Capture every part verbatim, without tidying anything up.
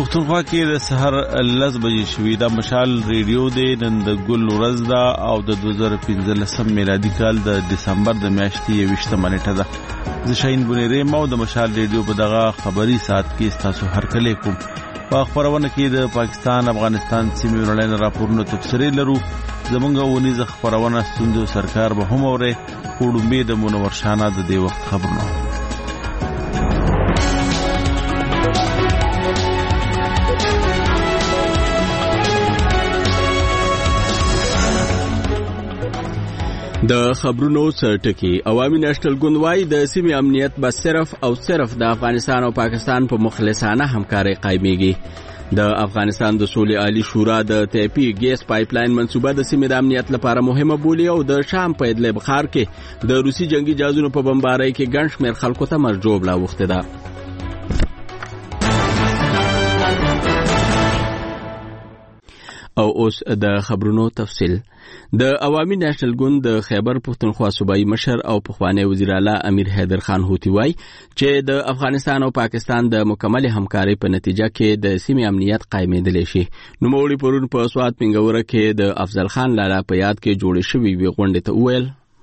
پښتونخوا کې د سحر لس بجې شوې د مشال ریډیو د نن د ګل ورځ ده او د دوه زره پنځلسم میلادي کال د دسمبر د میاشتې یوویشتمه نیټه ده. زه شاهین بونیری مو د مشال ریډیو په دغه خبري ساعت کې ستاسو هرکلی کوم. په خبرونه کې د پاکستان افغانستان سیمې ورلین راپورونو تفسیری لرو. زمونږ ونیزه خبرونه ستوندو سرکار به هم اوره کوډمبه د منور شانه د دې وخت خبرونه. د خبرونو سرټکی عوامي نېشنل ګوند وايي د سیمې امنیت به صرف او صرف د افغانستان او پاکستان په مخلصانه همکاري قایمېږي. د افغانستان د سولې عالی شورا د تیپی ګیس پایپلاین منصوبه د سیمې د امنیت لپاره مهمه بولي او د شام په ادلب ښار کې د روسي جنگي جهازونو په بمبارۍ کې ګڼ شمېر خلکو ته مرګ ژوبله اوښتې ده. او اوس د خبرونو تفصیل. د عوامي نېشنل ګوند د خیبر پښتونخوا صوبایي مشر او پخوانی وزیر اعلی امیر حیدر خان هوتی وای چې د افغانستان او پاکستان د مکمل همکارۍ په نتیجه کې د سیمې امنیت قایمېدلی شي. نوموړي پرون په سوات پنګوره کې د افضل خان لالا په یاد کې جوړې شوې وي غونډې ته وویل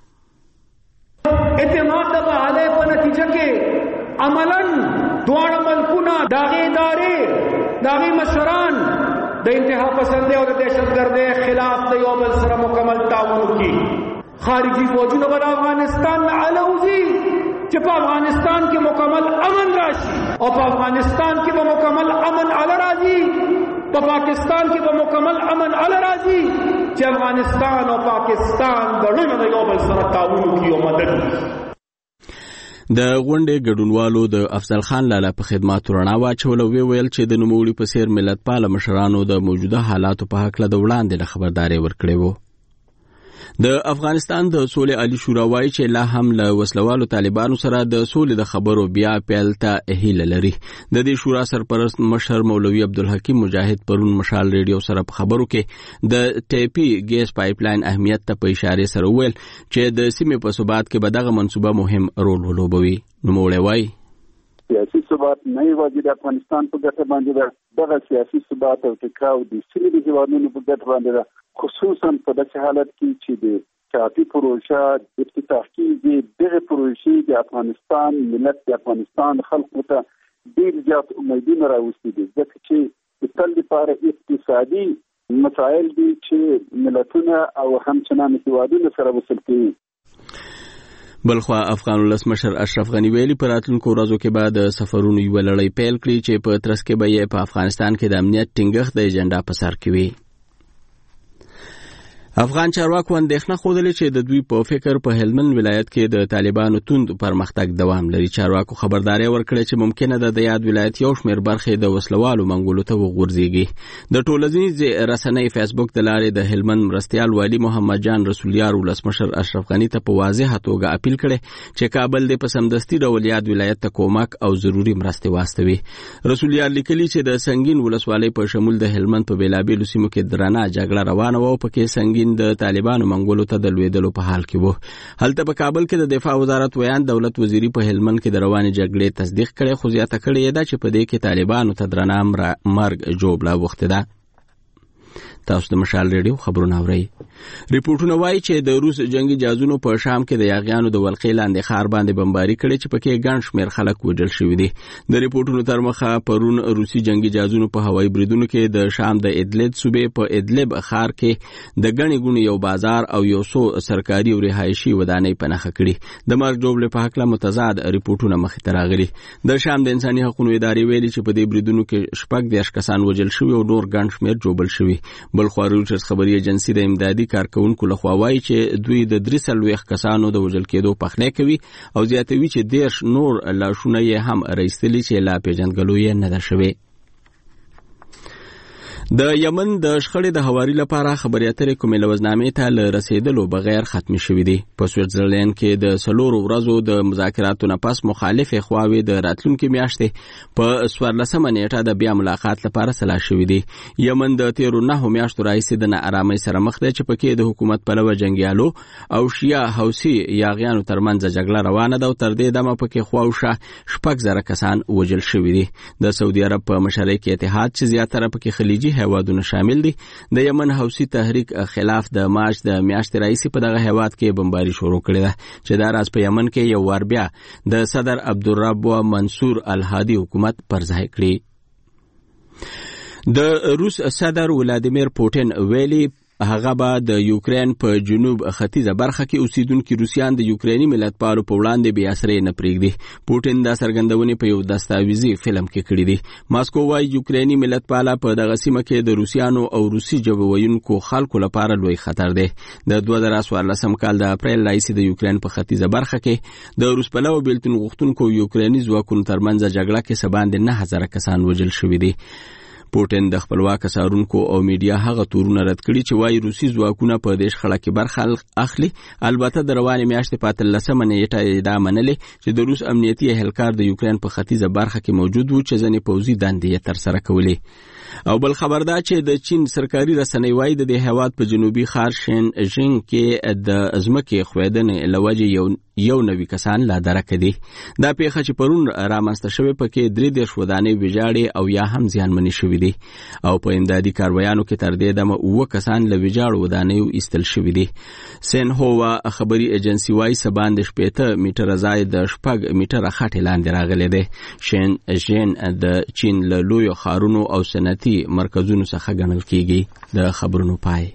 اعتماد د معاهدې په نتیجه کې عملاً دواړه ملکونه داغې ادارې داغې مشران د انتها پسندۍ او د دهشتګردۍ خلاف د یو بل سره مکمل تعاون وکړي. خارجي فوجونه به افغانستان نه الوزي چې په افغانستان کې مکمل امن راشي او په افغانستان کې به مکمل امن ال راځي په پاکستان کې به مکمل امن ال راځي چې افغانستان او پاکستان دغه د یو بل سره تعاون وکړي او مدد وکړي. د غونډې ګډونوالو د افضل خان لالا په خدماتو رڼا واچوله ویل چې د نوموړي په څیر ملتپاله مشرانو د موجوده حالاتو په هکله د وړاندې له خبرداري ورکړې وو. د افغانستان د سولې عالی شورا وایي چې لا هم له وسلوالو طالبانو سره د سولې د خبرو بیا پیل ته هیله لري. د دې شورا سرپرست مشر مولوي عبدالحکیم مجاهد پرون مشال ریډیو سره په خبرو کې د ټیپی ګیس پایپلاین اهمیت ته په اشاره سره وویل چې د سیمې په ثبات کې به دغه منصوبه مهم رول ولوبوي. نوموړی وایي سیاسي ثبات نه یوازې د افغانستان په ګټه باندې ده، دغه سیاسي ثبات او ټکاو د سیمې د هېوادونو په ګټه باندې ده، خصوصا په داسې حالت کې چې د کافي پروژه افتتاح کېږي. دغه پروژې د افغانستان ملت د افغانستان خلکو ته ډېر زیات امیدونه راوستي دي، ځکه چې د تل لپاره اقتصادي مسایل دي چې ملتونه او همچنان هېوادونه سره وصل کوي. بلخوا افغان ولسمشر اشرف غنی ویلي په راتلونکو ورځو کې به د سفرونو یوه لړۍ پیل کړي چې په ترڅ کې به یې په افغانستان کې د امنیت ټینګښت د ایجنډا په سر کې وي. افغان چارواکو اندېښنه ښودلې چې د دوی په فکر په هلمند ولایت کې د طالبانو توند پرمختګ دوام لري. چارواکو خبرداري ورکړې چې ممکنه ده د یاد ولایت یو شمېر برخې د وسلوالو منګولو ته وغورځېږي. د ټولنیزې رسنۍ فیسبوک د لارې د هلمند مرستیال والي محمد جان رسولیار ولسمشر اشرف غني ته په واضحه توګه اپیل کړی چې کابل دې په سمدستي ډول یاد ولایت ته کومک او ضروري مرستې واستوي. رسولیار لیکلي چې د سنگین ولسوالۍ په شمول د هلمند په بیلابیلو سیمو کې درنه جګړه روانه وه او پکې سنگین د طالبانو منګولو ته د لوېدلو په حال کې وو. هلته په کابل کې د دفاع وزارت ویان دولت وزیري په هلمند کې د روانې جګړې تصدیق کړي، خو زیاته کړې ده چې په دې کې طالبانو ته درنه مرګ ژوبله اوښتې ده. تاسو د مشال ریډیو خبرونه اورئ. ریپورتونه وایي چې د روس جنگي جهازونو په شام کې د یاغیانو د ولقې لاندې ښار باندې بمباري کړې چې پکې ګڼ شمېر خلک وژل شوي دي. د ریپورتونو تر مخه پرون روسي جنگي جهازونو په هوایي بریدونو کې د شام د ادلب صوبې په ادلب ښار کې د ګڼې ګوڼې یو بازار او یو څو سرکاري او رهایشي ودانۍ په نښه کړي. د مرګ ژوبلې په هکله متضاد ریپورتونه مخې ته راغلي. د شام د انساني حقوقو ادارې ویلي چې په دې بریدونو کې شپږ دېرش کسان وژل شوي او نور ګڼ شمېر ژوبل شوي. بلخوا رویټرز خبري ایجنسي د امدادي کارکونکو لخوا وایي چې دوی د درې څلوېښت کسانو د وژل کېدو پخلی کوي او زیاتوي چې دېرش نور لاشونه یې هم را ایستلي چې لا پېژندګلو یې نه ده شوې. د یمن د شخړې د هواري لپاره خبري اترې کومې لوزنامې ته له رسیدلو بغیر ختم شوې دي. په سویټزرلند کې د سلورو ورځو د مذاکراتو نه پس مخالف خواوې د راتلونکي میاشتې په څوارلسمه نیټه د بیا ملاقات لپاره سلا شوې دي. یمن د تیرو نهو میاشتو راهیسې د ناارامۍ سره مخ دی چې پکې د حکومت پلوه جنګیالو او شیعه حوثي یاغیانو ترمنځ جګړه روانه ده او تر دې دمه پکې خواوشا شپږ زره کسان وژل شوي دي. د سعودي عرب په مشرۍ کې اتحاد چې زیاتره پکې خلیجي هیوادونه شامل دي د یمن حوثي تحریک خلاف د مارچ د میاشتې راهیسې په دغه هیواد کې بمباري شروع کړې ده چې دا راز په یمن کې یو وار بیا د صدر عبدالرب منصور الهادي حکومت پر ځای کړی. د روس صدر ولادیمیر پوټین ویلي هغه به د یوکرين په جنوب ختیځه برخه کې اوسیدونکو روسیان د یوکرینی ملتپالو په وړاندې بیا سره نه پریږدي. پوټین دا څرګندونې په یو داستاویزي فلم کې کړې دي. ماسکو وايي یوکرینی ملتپاله په دغه سیمه کې د روسیانو او روسي ژبه ویونکو خلکو لپاره لوی خطر دی. د دوه زره څوارلسم کال د اپریل راهیسې د یوکرين په ختیځه برخه کې د روس پلوه بیلتون غوښتونکو یوکرینی ځواکونو ترمنځ جګړه کې سباند نه هزار کسان وژل شوي دي. پوټین د خپلواک سارونکو او میډیا هغه تورونه رد کړي چې وايي روسي ځواکونه په دې شخړه کې برخه اخلي. البته د روانې میاشتې په اتلسمه نیټه دا منلې چې د روس امنیتي اهلکار د یوکرين په ختیځه برخه کې موجود وو چې ځنې پوځي دندې یې ترسره کولې. او بل خبر دا چې د چین سرکاري رسنۍ وايي د دې هیواد په جنوبي ښار شین ژینګ کې د ځمکې ښویدنې له وجې یو یو نوي کسان لا درکه دي. دا پیښه چې پرون رامنځته شوې پکې درې دېرش ودانۍ ویجاړې او یا هم زیانمنې شوې دي او په امدادي کاروایانو کې تر دې دمه اووه کسان له ویجاړو ودانیو ایستل شوي دي. سین هوا خبري ایجنسي وايي سباند شپېته میټره ځای د شپږ میټره خټې لاندې راغلی دی. شین ژین د چین له لویو ښارونو او صنعتي مرکزونو څخه ګڼل کیږي. د خبرونو پای.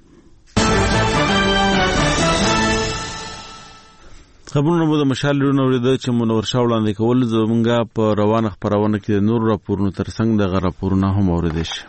خبرونه مو د مشال لرونه ورده چې منور شاه وړاندې کول زمونږه په روانه خبرونه کې د نور راپورونو ترڅنګ دغه راپورونه هم اوریدل شي.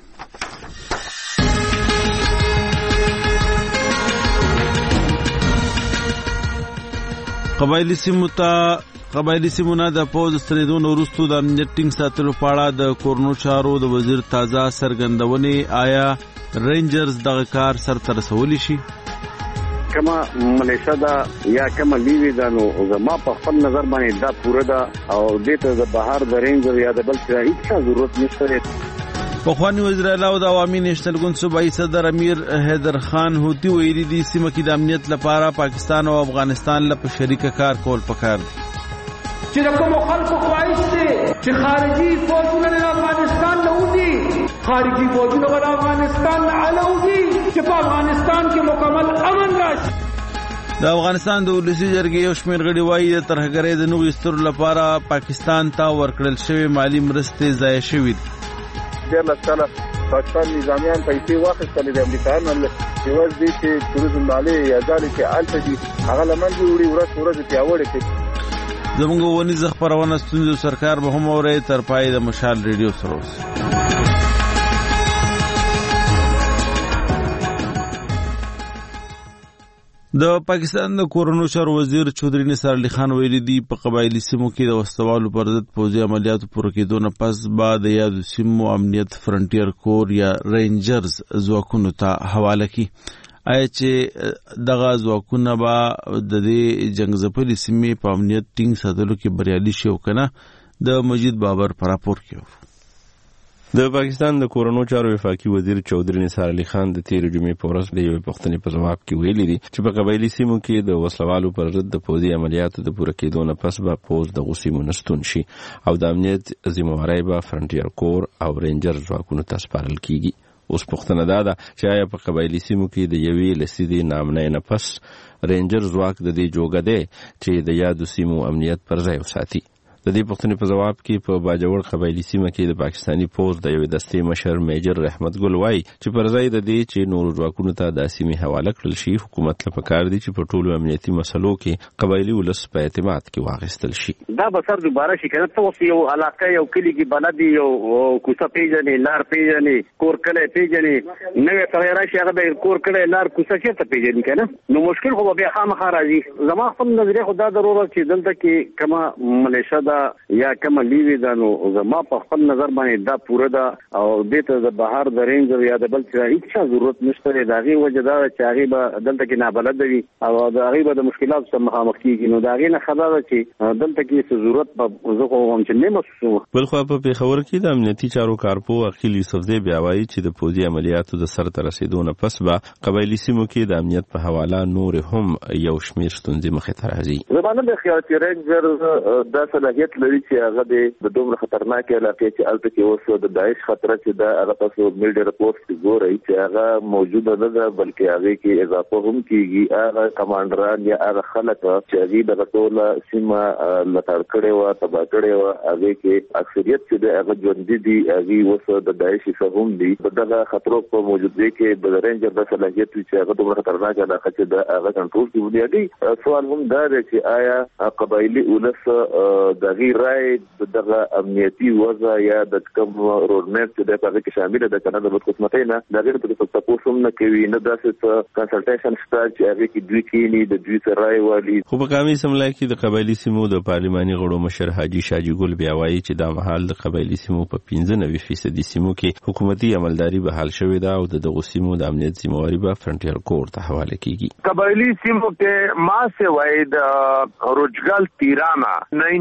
قبایلی سیمو ته قبایلی سیمونه د پوز ستنیدون وروسته د امنیت ټینګ ساتلو په اړه د کورنو چارو د وزیر تازه سرګندونې آیا رینجرز دغه کار سرته رسولی شي؟ کما ملیشا دا یا کما لیوی دا نو زما په خپل نظر باندې دا پوره دا او دته د بهر د رینجر یا د بل څه هیڅ ضرورت نشته. پخوانی وزیر اعلی او د عوامي نېشنل ګوند صوبایي صدر امیر حیدر خان هوتی ویلي دي سیمه کې د امنیت لپاره پاکستان او افغانستان لپاره شریک کار کول پکار دي. چې د کوم خلکو خواهش دي چې خارجي فوجونه د افغانستان نه وځي، خارجي فوجونه د افغانستان نه الوځي چې په افغانستان کې مکمل امن راشي. د افغانستان د ولسی جرګې یو شمېر غړي وایي د ترهګرۍ د نوو ایستلو لپاره پاکستان ته ورکړل شوی مالی مرستې ضایع شوې دي. ډېر لساله پاکستان نظامیان پیسې واخیستلې د امریکایانو یوازې دې چې توریزم نالې یا ځالې چې هلته دي هغه له منځه وړي، ورځ په ورځ پیاوړې کړي. زموږ ونیزه خپرونه ستونزو سرکار به هم اورئ. تر پای د مشال ریډیو سره اوسئ. د پاکستان د کورونو چارو وزیر چودري نثار علي خان ویلي دي په قبایلی سیمو کې د وسوالو پر ضد پوځي عملیاتو پوره کېدو نه پس به د یادو سیمو امنیت فرنټیر کور یا رینجرز ځواکونو ته حواله کړي. آیا چې دغه ځواکونه به د دې جنګ ځپلې سیمې په امنیت ټینګ ساتلو کې بریالي شي او کنه؟ د مجید بابر په راپور کې د پاکستان د کورونو چارو وفاقي وزیر چودري نثار علي خان د تیر جمعې په ورځ د یوې پوښتنې په ځواب کې ویلي دي چې په قبایلي سیمو کې د وسلوالو پر ضد د پوځي عملیاتو د پوره کېدو نه پس به پوځ دغو سیمو نه ستون شي او د امنیت ذمهواری به فرنټیر کور او رینجر ځواکونو ته سپارل کیږي. اوس پوښتنه دا ده چې آیا په قبایلي سیمو کې د یوې لسیدې نامنۍ نه پس رینجر ځواک د دې جوګه دی چې د یادو سیمو امنیت پر ځای وساتي؟ د دې پوښتنې په ځواب کې په باجوړ قبایلي سیمه کې د پاکستاني پوځ د یوې دستې مشر میجر رحمت ګل وایي چې پر ځای د دې چې نورو ځواکونو ته د سیمې حواله کړل شي، حکومت له پکار دي چې په ټولو امنیتي مسلو کې قبایلي ولس په اعتماد کې واخیستل شي. دا به سر دوباره شي کنه. ته یو علاقه یو کلی کې بلدي یو کوڅه پیژنې، لار پیژنې، کور کلی پیژنې، نوې سړی راشي هغه به کور کلی لار کوڅه چېرته پیژني کنه، نو مشکل خو بیا خامخا راځي. زما خپل نظریه خو دا ضرورت چې دلته کې کما ملیشا دا یا کوم لیوی دا نو زما په خپل نظر باندې دا پوره دا او د ته د بهر د رینجر یا د بل څه هیڅ ضرورت نشته دا غي وجه دا چې هغه به دلته کې نه بلد وي او دا هغه به د مشکلات سره مخامخ کیږي نو دا غي نه خبره چې دلته کې څه ضرورت په زه کوم چې نه مسو بل خو په پیښور کې د امنیتي چارو کارپو اخیل یوسفزی بیا وایي چې د پوځي عملیاتو د سر ته رسیدونه پس به قبایلی سیمو کې د امنیت په حواله نور هم یو شمیر ستونزې مخې ته راځي. زمانه د خیاطي رینجر د صلاحیت لري چې هغه د دومره خطرناک علاقې چې الته کې اوسو د داعش خطر چې دا هغه تاسو میډیا رپورټ کې ګورئ چې هغه موجوده نه ده بلکې هغه کې اضافه هم کیږي هغه کمانډران یا هغه خلک چې هغه د ټول سیمه لټړ کړي او تبا کړي او هغه کې اکثریت چې د هغه ژوند دي هغه اوسو د داعش څخه هم دي دغه خطرو په موجودګۍ کې د رینجر د صلاحیت چې هغه دومره خطرناک علاقه چې د هغه کنټرول کې ودی سوال هم دا دی چې آیا قبایلی ولس د غیر رائے دغه امنیتي وضع یا د کوم روډمپ چې د هغه کې شامل ده کنه د خدمتۍ نه د غیر په تاسو هم نه کوي نه داسې کنسلټیشن شته چې هغه کې دوی کې نه د دوی سره رائے والی خو په قومي سملای کې د قبایلی سیمو د پارلماني غړو مشر حاجی شاجي ګل بیا وایي چې دا مهال د قبایلی سیمو په پنځه نوي فیصد سیمو کې حکومتي عملداري به حل شوې ده او د دغه سیمو د امنیت ذمہواری به فرنټیر کور ته حواله کیږي. قبایلی سیمو کې ما سے وای د روجګل تیرانا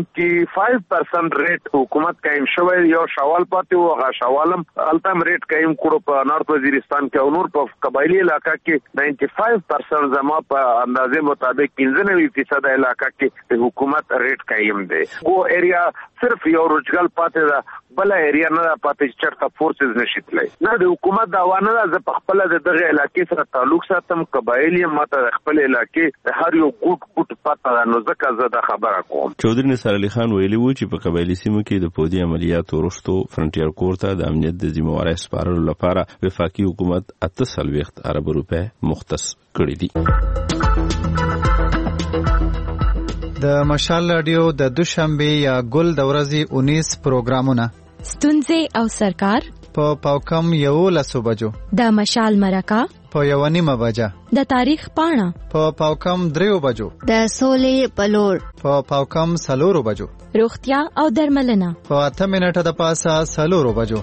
پنځه و پنځه پرسنټ ریټ حکومت قائم شوی یو شوال پاتې و غا شوالم التم ریټ قائم کړو په نارت وزیرستان کې او نور په قبایلی علاقہ کې پنځه و پنځه پرسنټ زما په اندازې مطابق پنځه نوي فیصد علاقہ کې حکومت ریټ قائم دی. وہ ایریا صرف یو روجګل پاتې ده بل ایریا نه پاتې چرته فورسز نشیتلای نه د حکومت دا وانه ز په خپل د دغه علاقې سره تعلق ساتم قبایلی ماته خپل علاقې هر یو ګوټ ګوټ پاتې نو ځکه زه د خبره کوم. چودري نصر علي خان ویلي وو چې په قبایلی سیمو کې د پوځي عملیاتو وروسته فرنټیر کور ته د امنیت د ذمہواری سپارلو لپاره وفاقي حکومت اته سلويخت ارب روپے مختص کړی دي. د مشال رادیو د دوشنبه یا ګل د ورځې اونیس پروګرامونه ستونزې او سرکار په پاوکم یو لسو بجو د مشال مرکه په یو نیمه بجه د تاریخ پاڼه په پاوکم دریو بجو د سولې پلور په پاوکم سلورو بجو روغتیا او درملنه په اته منټه د پاسه سلورو بجو.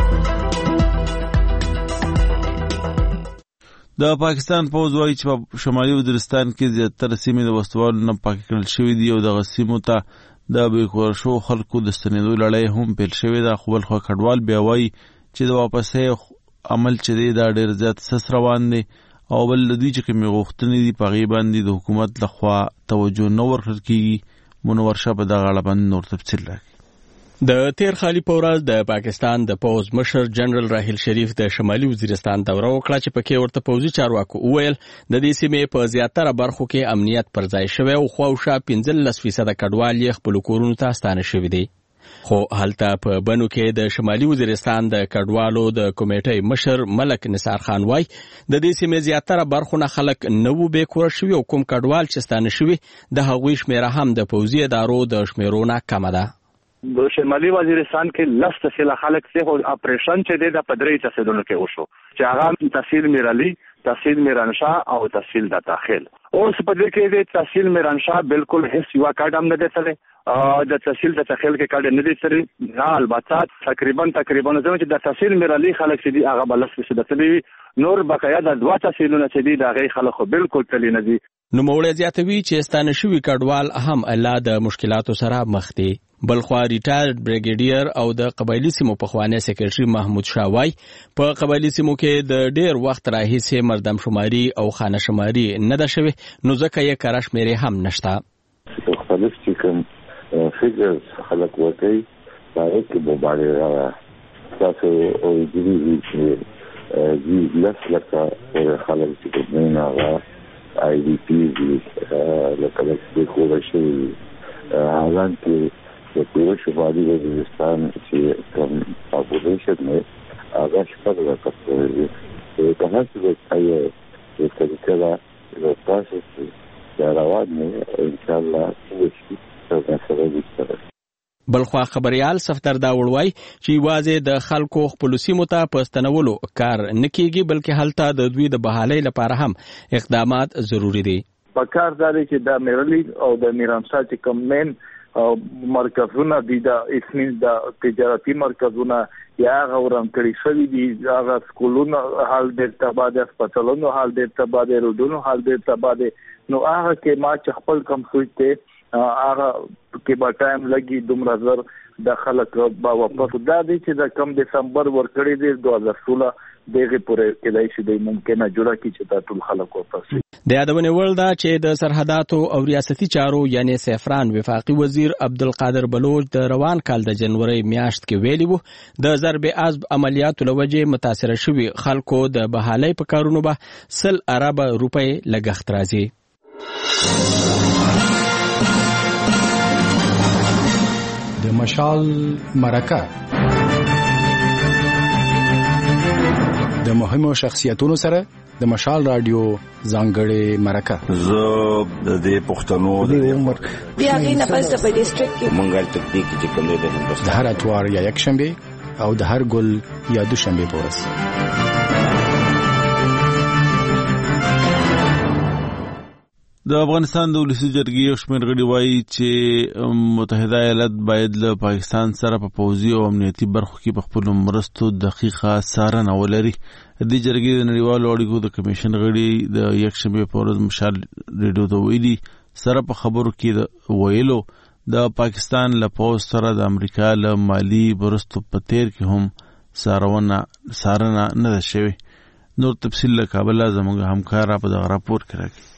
د پاکستان پوځ وایي چې په شمالي وزیرستان کې زیاتره سیمې د وسوالو نه پاک کړل شوې دي او دغه سیمو ته د بېکور شو خلکو د ستنېدو لړۍ هم پیل شوې ده. خو بل خوا کډوال بیا وایي چې د واپسۍ عمل چې دی دا ډېر زیات سس روان دی او بل د دوی چې کومې غوښتنې دي په هغې باندې د حکومت لخوا توجه نه ورکړل کېږي. منور شاه په دغه اړه باندې نور تفصیل راکړي. د تیر خالی په ورځ د پاکستان د پوز مشر جنرال راحیل شریف د شمالي وزیرستان دوره وکړه چې پکې ورته پوځي چارواکو وویل د دې سیمې په زیاتره برخو کې امنیت پر ځای شوی او خواوشا پنځلس فیصد کډوال یې خپل کورونو ته ستانه شوي دي. خو هلته په بنو کې د شمالي وزیرستان د کډوالو د کمیټې مشر ملک نثار خان وای د دې سیمې زیاتره برخونه خلک نو به کور شوی او کوم کډوال چې ستانه شوي د هغوی شمیره هم د پوځي ادارو د شمیرونه کم ده. د شمالي وزیرستان کې لس تسلا خلک څه اپریشن چې د پدری تصدیونو کې وشو چې هغه تحصیل میرالی تحصیل میرانشاه او تحصیل د داخل اوس په دې کې د تحصیل میرانشاه بالکل هیڅ یو کارت هم نه دی تله د تحصیل د داخل کې کارت نه دی سره نه البته تقریبا تقریبا زموږ چې د تحصیل میرالی خلک چې دی هغه بلس څه د تلی نور بقایا د دوا تحصیلونه چې دی د غي خلکو بالکل تلی نه دي. نو موړه زیاتوي چې ستانه شوی کډوال هم الله د مشکلاتو سره مخ دي. بلخوا ریټایرډ بریګیډیر او د قبایلی سیمو پخوانی سیکریټري محمود شاوای په قبایلی سیمو کې د ډیر وخت راهیسې مردم شماري او خانه شماري نه ده شوی نو ځکه یې کارش مېرې هم نشته. مختلف چې کوم فیګرز خلک ورکوي هغه کې مبالغه تاسو او دې دې لس لکه خلک چې کوم نه هغه آی ډي پی دي لکه د کوم شي هغه کې د پوره شمالي وزیرستان چې کوم پاپولیشن دی هغه شپږ لکه دی په هڅه د ایو د کلیکلا د تاسو چې روان دي ان شاء الله چې څنګه سره وکړي. بلخوا خبريال صفدر دا وړوي چې واځي د خلکو خپل سیمو ته پستنولو کار نکېږي بلکې هلته د دوی د بحالۍ لپاره هم اقدامات ضروری دي. په کار داري چې د میرلی او د میرانشاه چې کوم مین مرکزونه دي د اسمن د تجارتي مرکزونه یا غوړم کړی شوی دي هغه سکولونو حال د تبادله هسپتالونو حال د تبادله روډونو حال د تبادله نو هغه کې ما چې خپل کم سوچته هغه کې به ټایم لګي دومره زر د خلک به واپس دا دي چې د کم دسمبر ورکړی دی دوه هزار سولہ دغه پورې کېدای شي د ممکنه جوړه کی چې د ټول خلک واپس د یادونه ول دا چې د سرحداتو او ریاستي چارو یعنی سفران وفاقي وزیر عبدالقادر بلوچ د روان کال د جنوري میاشت کې ویلي وو د ضرب عصب عملیاتو لوجه متاثر شوی خلکو د بحالي په کارونو به سل ارب روپۍ لګښت راځي. د مشال مرکه د مهمو شخصیتونو سره د مشال رادیو ځانګړې مرکه زه د دې پښتنو د عمر بیا غینه پس په ډیسټریکټ کې منګل تکنیک چې کوم دی د هندوستان د هر اتوار یا یک شنبه او د هر ګل یا دوشنبه په ورځ. د افغانستان د ولسی جرګې یو شمېر غړي وایي چې متحده ایالات باید له پاکستان سره په پوځي او امنیتي برخو کې په خپلو مرستو دقیقه څارنه ولري. د جرګې د نړیوالو اړیکو د کمیشن غړي د یک شنبې په ورځ مشال ریډیو ته ویلي سره په خبرو کې د ویلو د پاکستان له پوځ سره د امریکا له مالی مرستو په تیر کې هم څارنه څارنه نه ده شوې. نور تفصیل له کابل زموږ همکار په دغه راپور کې راکړي.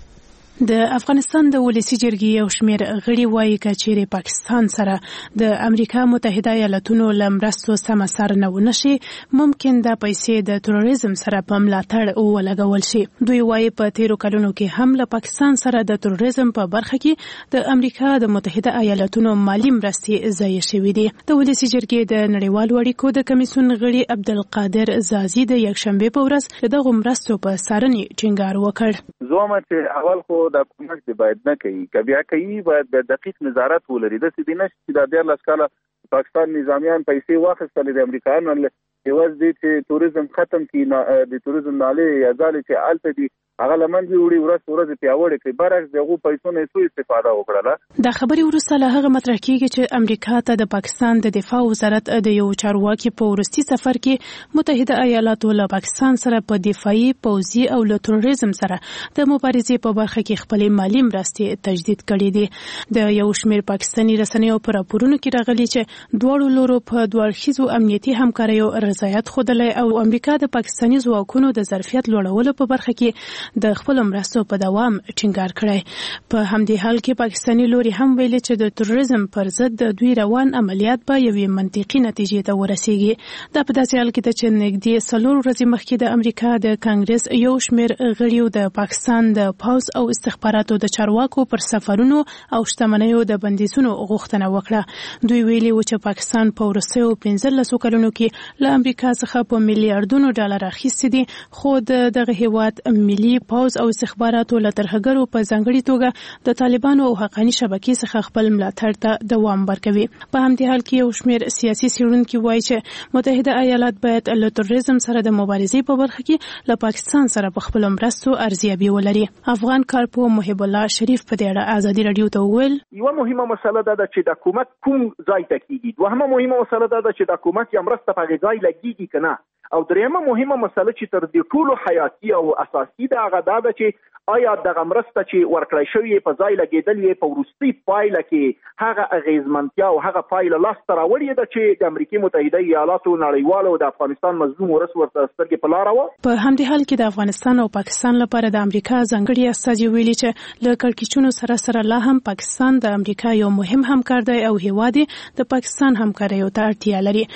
د افغانستان د ولسی جرګې یو شمېر غړي وایي چې چیرې پاکستان سره د امریکا متحده ایالاتونو له مرستو سمه څارنه ونه شي ممکن د پیسې د تروریزم سره په ملاتړ ولګول شي. دوی وایي په تیرو کلونو کې هم له پاکستان سره د تروریزم په برخه کې د امریکا د متحده ایالاتونو مالی مرستې ضایع شوې دي. د ولسی جرګې د نړیوالو اړیکو د کمیسیون غړي عبدالقادر زازي د یکشنبه په ورځ دغه مرستو په څارنې ټینګار وکړ. زومه چې اول خو د حکومت دی باید نه کوي کبیا کوي باید د دقیق نظارت ولري د سې دینه چې د ډیر لاسکاله پاکستان نظامیان پیسې واخیستل د امریکایانو یوز دي چې توریزم ختم کړي د توریزم نالي یا ځل چې الته دي هغه لمن دی وړي ورځ ورځ پیاوړې کوي برعکس دغه پیسو نه سو استفاده وکړه. د خبري ورسره له هغه مطرح کیږي چې امریکا ته د پاکستان د دفاع وزارت د یو چارواکي په ورستي سفر کې متحده ایالاتو له پاکستان سره په دفاعي پوځي او له تروریزم سره د مبارزې په برخه کې خپل مالی مرستې تجدید کړې دي. د یو شمېر پاکستاني رسنیو پر راپورونو کې راغلي چې دواړو لورو په دوړخیزو امنیتي همکاریو رضایت خوده او امریکا د پاکستاني ځواکونو د ظرفیت لوړولو په برخه کې د خپل مرستو په دوام ټینګار کړی. په همدې حال کې پاکستاني لوري هم ویلي چې د تروریزم پر ضد د دوی روان عملیات به یوې منطقي نتیجې ته ورسیږي. دا په داسې حال کې ده چې نږدې څلور ورځې مخکې د امریکا د کانګرس یو شمېر غړیو د پاکستان د پوځ او استخباراتو د چارواکو پر سفرونو او شتمنیو د بندیزونو غوښتنه وکړه. دوی ویلي و چې پاکستان په وروستیو پنځلسو کلونو کې له امریکا څخه په میلیارډونو ډالر اخیستي دي خو د دغه هیواد ملي پوځ او استخباراتو له ترهګرو په ځانګړي توګه د طالبانو او حقاني شبکې څخه خپل ملاتړ ته دوام ورکوي. په همدې حال کې یو شمېر سیاسي څېړونکي وایي چې متحده ایالات باید له تروریزم سره د مبارزې په برخه کې له پاکستان سره په خپلو مرستو ارزیابي ولري. افغان کارپوه محب الله شریف په دې اړه ازادي راډیو ته وویل یوه مهمه مسله ده چې د حکومت کوم ځای ته کیږي. دوهمه مهمه مسله ده چې د حکومت یا مرسته په ځای لګیږي کنه او دریمه مهمه مسله چې تر دې ټولو حیاتي او اساسي ده هغه ده چې آیا دغه مرسته چې ورکړی شوی په ځای لګیدل یې په وروستي پایله کې هغه اغیزمنتیا او هغه پایله لاسته راوړې ده چې د امریکا متحده ایالاتو نړیوالو د افغانستان مظلوم ورس ورته سترګې په لار و. په همدې حال کې د افغانستان او پاکستان لپاره د امریکا ځانګړي استازي ویلي چې له کړکېچونو سره سره لا هم پاکستان د امریکا یو مهم همکار دی او هیواد د پاکستان همکاریو ته اړتیا لري.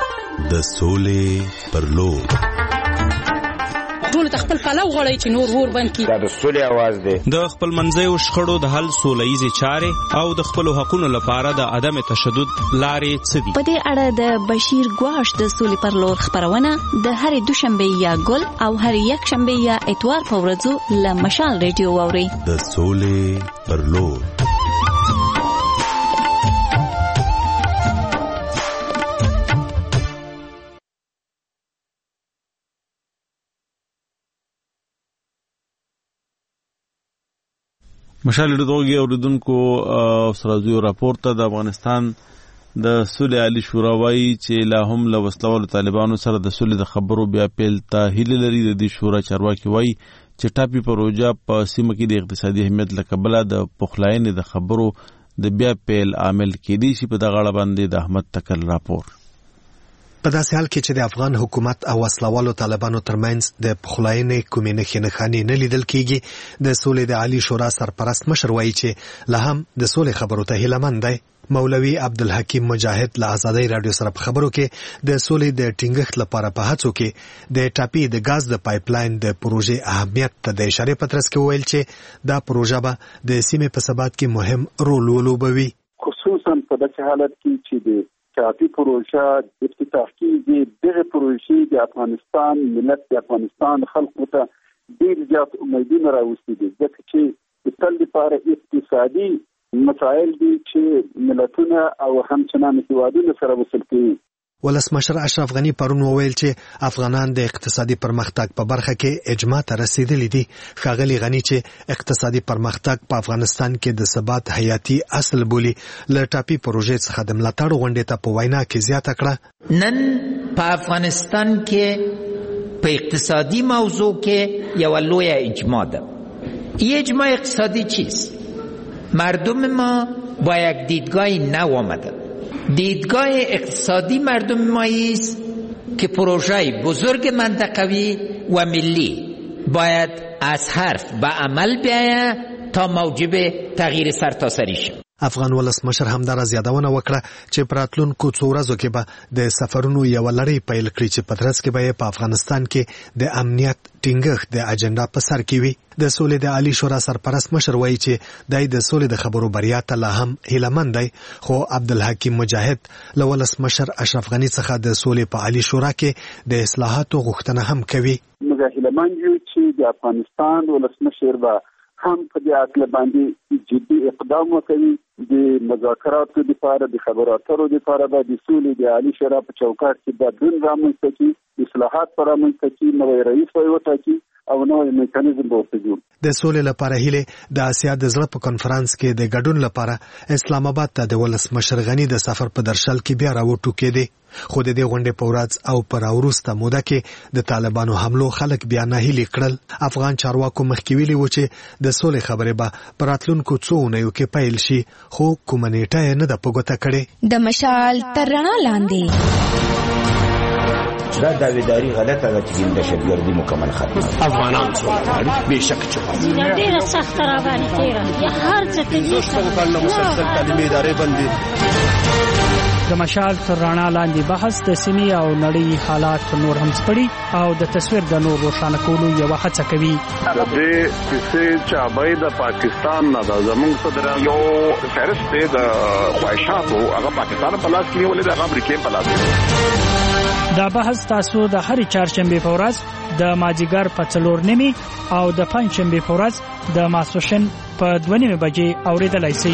د سولې پر لور ټول خپل پلو غړی چې نور ور بند کی دا د سولې आवाज دی. د خپل منځیو شخړو د حل سولهییزې چارې او د خپل حقوقو لپاره د عدم تشدد لارې څه دي. په دې اړه د بشیر ګواش د سولې پر لور خبرونه د هر دوشنبه یا ګل او هر یک شنبه یا اتوار په ورځو له مشال ریډیو واوري. د سولې پر لور مشال ردوږي اوریدونکو سرازیو راپور ته د افغانستان د صلح علی شورا وايي چې لا هم له وسلوالو طالبانو سره د صلح د خبرو بیا پیل ته هیله لري. د دې شورا چارواکي وايي چې ټاپي پروژه په سیمه کې د اقتصادي اهمیت له کبله د پخلاینې د خبرو د بیا پیل عامل کېدی شي. په دغه اړه باندې د احمد تکل راپور. په داسې حال کې چې د افغان حکومت او وسلوالو طالبانو ترمنځ د پخلاینې کومې نښې نښانې نه لیدل کېږي، د سولې د عالي شورا سرپرست مشر وایي چې لا هم د سولې خبرو ته هیلهمند دی. مولوي عبدالحکیم مجاهد له آزادۍ راډیو سره په خبرو کې د سولې د ټینګښت لپاره په هڅو کې د ټاپي د غاز د پایپ لاین د پروژې اهمیت ته د اشارې په ترڅ کې وویل چې دا پروژه به د سیمې په ثبات کې مهم رول ولوبوي، خصوصا په داسې حالت کې چې د ټاپي پروژه افتتاح کیږي. دغه پروژې د افغانستان ملت د افغانستان خلکو ته ډېر زیات امیدونه راوستي دي، ځکه چې د تل لپاره اقتصادي مسائل دي چې ملتونه او همچنان هیوادونه سره وصل کوي. ولسمشر اشرف غنی پرون وویل چې افغانان د اقتصادي پرمختګ په برخه کې اجماع ته رسیدلي دي. ښاغلي غنی چې اقتصادي پرمختګ په افغانستان کې د ثبات حیاتي اصل بولي، له ټاپي پروژې څخه د ملاتړ غونډې ته په وینا کې زیاته کړه. نن په افغانستان کې په اقتصادي موضوع کې یو لوی اجماع ده. این اجماع اقتصادی چیست؟ مردم ما با یک دیدگاه نو آمده. دیدگاه اقتصادی مردم ما است که پروژه بزرگ منطقوی و ملی باید از حرف به عمل بیاید تا موجب تغییر سرتاسری شود. افغان ولسمشر همدارس یادونه وکړه چې په راتلونکو څو ورځو کې به د سفرونو یوه لړۍ پیل کړي چې په ترڅ کې به یې په افغانستان کې د امنیت ټینګښت د اجنډا په سر کې وي. د سولې د عالي شورا سرپرست مشر وایي چې دی د سولې د خبرو بریا ته لا هم هیلهمند دی، خو عبدالحکیم مجاهد له ولسمشر اشرف غني څخه د سولې په عالي شورا کې د اصلاحاتو غوښتنه هم کوي. موږ هیلهمند یو چې د افغانستان ولسمشر به هم په دې اړه باندې جدي اقدام وکړي. د مذاکراتو لپاره د خبرو اترو لپاره به د سولې د عالي شورا په چوکاټ کې بدلون رامنځته کړي، اصلاحات پر رامنځته کړي، نوی رئیس وټاکي او نوی میکانیزم به ورته جوړ. د سولې لپاره هیله د اسیا د زړه په کنفرانس کې د ګډون لپاره اسلام آباد ته د ولسمشر غني د سفر په درشل کې بیا راوټوکېدی، خو د دې غونډې په ورځ او پر وروسته موده کې د طالبانو حملو خلک بیا ناهیلي کړل. افغان چارواکو مخکې ویلي و چې د سولې خبرې به په راتلونکو څو اونیو کې پیل شي، خو کومه نیټه یې نه ده په ګوته کړې. د مشال تر رڼا لاندې دا داویداری غلطه ده چې د شبګردي مکمل ختمه. افغانان څو بهشک چې ډېره سخت را باندې تیره یا هر څه ته دوستو کله مسلسل تعلیمي ادارې باندې د مشال تر رڼا لاندې بحث د سیمې او نړۍ حالات نور هم سپړي او د تصویر د نور روښانه کولو یو هڅه کوي. د دې چې چابای د پاکستان نه د زمونږ صدر یو فهرست دی د خواهشاتو هغه پاکستان په لاس کې ولې د امریکا په لاس کې. دا بحث تاسو د هرې چهارشنبې په ورځ د مازدیګر په څلور نیمې او د پنجشنبې په ورځ د ماسپښین په دوه نیمې بجې اورېدلی شئ.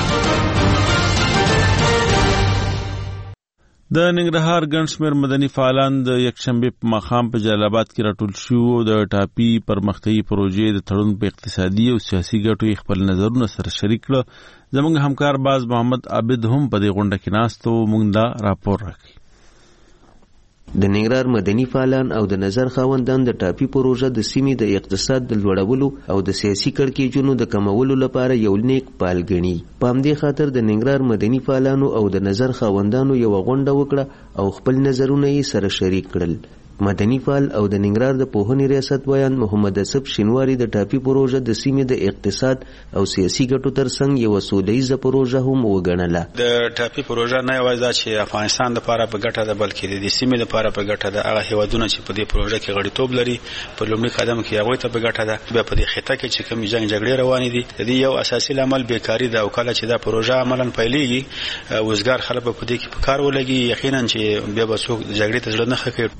د ننګرهار ګڼ شمېر مدني فعالان د یکشنبې په ماښام په جلال آباد کې راټول شوي د ټاپي پرمختیایي پروژې د تړون په اقتصادي او سیاسي ګټو یې خپل نظرونه سره شریک کړه. زموږ همکار باز محمد عابد هم په دې غونډه کې ناست و، موږ دا راپور راکړي. د ننګرهار مدني فعالان او د نظر خاوندان د ټاپي پروژه د سیمې د اقتصاد د لوړولو او د سیاسي کړکېچونو د کمولو لپاره یو نیک پال ګڼي. په همدې خاطر د ننګرهار مدني فعالانو او د نظر خاوندانو یوه غونډه وکړه او خپل نظرونه یې سره شریک کړل. مدني فعال او د ننګرهار د پوهنې ریاست ویان محمد اسب شینواری د ټاپي پروژه د سیمې د اقتصاد او سیاسي ګټو ترڅنګ یوه سولیزه پروژه هم وګڼله. د ټاپي پروژه نه یوازې دا چې افغانستان لپاره په ګټه ده بلکې د سیمې لپاره په ګټه ده. هغه هیوادونه چې په دې پروژه کې غړیتوب لري په لومړي قدم کې هغوی ته په ګټه ده. بیا په دې خطه کې چې کوم جنګ جګړې روانې دي د دې یو اساسي لامل بیکاري ده او کله چې دا پروژه عملاً پیلېږي وزګار خلک به په دې کې په کار ولګي. یقینا چې بیا به څوک جګړې ته زړه نه ښه کوي. د ننګرهار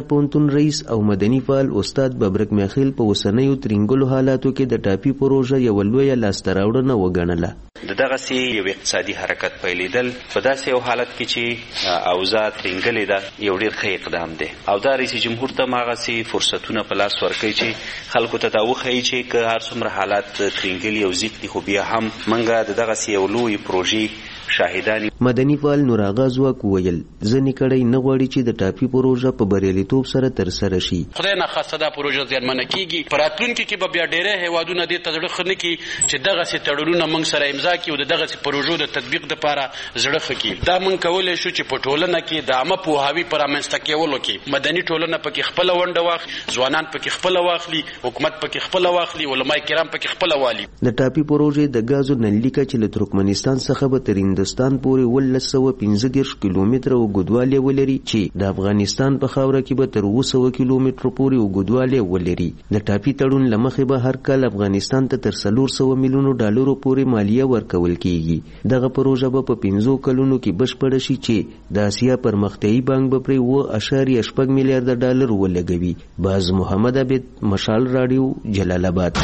ننګرهار پوهنتون رئیس او مدني فعال استاد ببرک میاخیل په اوسنیو ترینګلو حالاتو کې د ټاپي پروژه یو لویه لاسته راوړنه وګڼله. د دغسې یو اقتصادي حرکت پیلېدل په داسې یو حالت کې چې اوضاع ترینګلې ده یو ډېر ښه اقدام دی او دا رئیس جمهور ته هم هغسې فرصتونه په لاس ورکوي چې خلکو ته دا وښیي چې که هر څومره حالات ترینګلي او ضیق دي خو بیا هم موږ د دغسې یو لوی پروژې شاهدانی. مدني فعال نور آغا ځواک وویل ځینې کړۍ نه غواړي چې د ټاپي پروژه په بریالیتوب سره ترسره شي. خدای ناخواسته دا پروژه زیانمنه کیږي په راتلونکي کې به بیا ډېری هیوادونه دې ته زړه ښه نه کړي چې دغسې تړونونه موږ سره امضا کړي او د دغسې پروژو د تطبیق دپاره زړه ښه کړي. دا موږ کولی شو چې په ټولنه کې د عامه پوهاوي په رامنځته کولو کې مدني ټولنه پکې خپله ونډه واخلي، ځوانان پکې خپله واخلي، حکومت پکې خپله واخلي، علما کرام پکې خپله والي. د ټاپي پروژې د ګازو نللیکه چې له ترکمنستان څخه به تر هندوستان پورې ولس سوه پنځه دېرش کیلومتره اوږدوالی ولري چې د افغانستان په خاوره کې به تر اوه سوه کیلومترو پورې اوږدوالی ولري. د ټاپي تړون له مخې به هر کال افغانستان ته تر څلور سوه میلیونو ډالرو پورې مالیه ورکول کیږي. دغه پروژه به په پنځو کلونو کې بشپړه شي چې د اسیا پرمختیایي بانک به پرې اوه اعشاریه شپږ میلیارده ډالر ولګوي. باز محمد عبید، مشال راډیو، جلال آباد.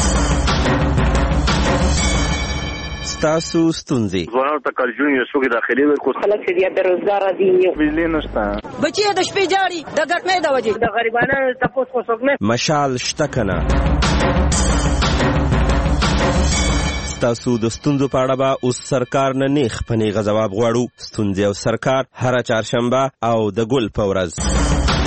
تاسو ستونزې ځوانانو ته کارجون یو څوک داخلي ورکو خلک چې بیا بیروزګار دي بجلی نشته بچي د شپې جاړي د ګټنې د وجې د غریبانو تاسو کو څوک نه مشال شته کنه. تاسو د ستونزو په اړه به اوس سرکار نه نیغ په نیغه ځواب غواړو. ستونزې او سرکار هره چهارشنبه او د ګل په ورځ.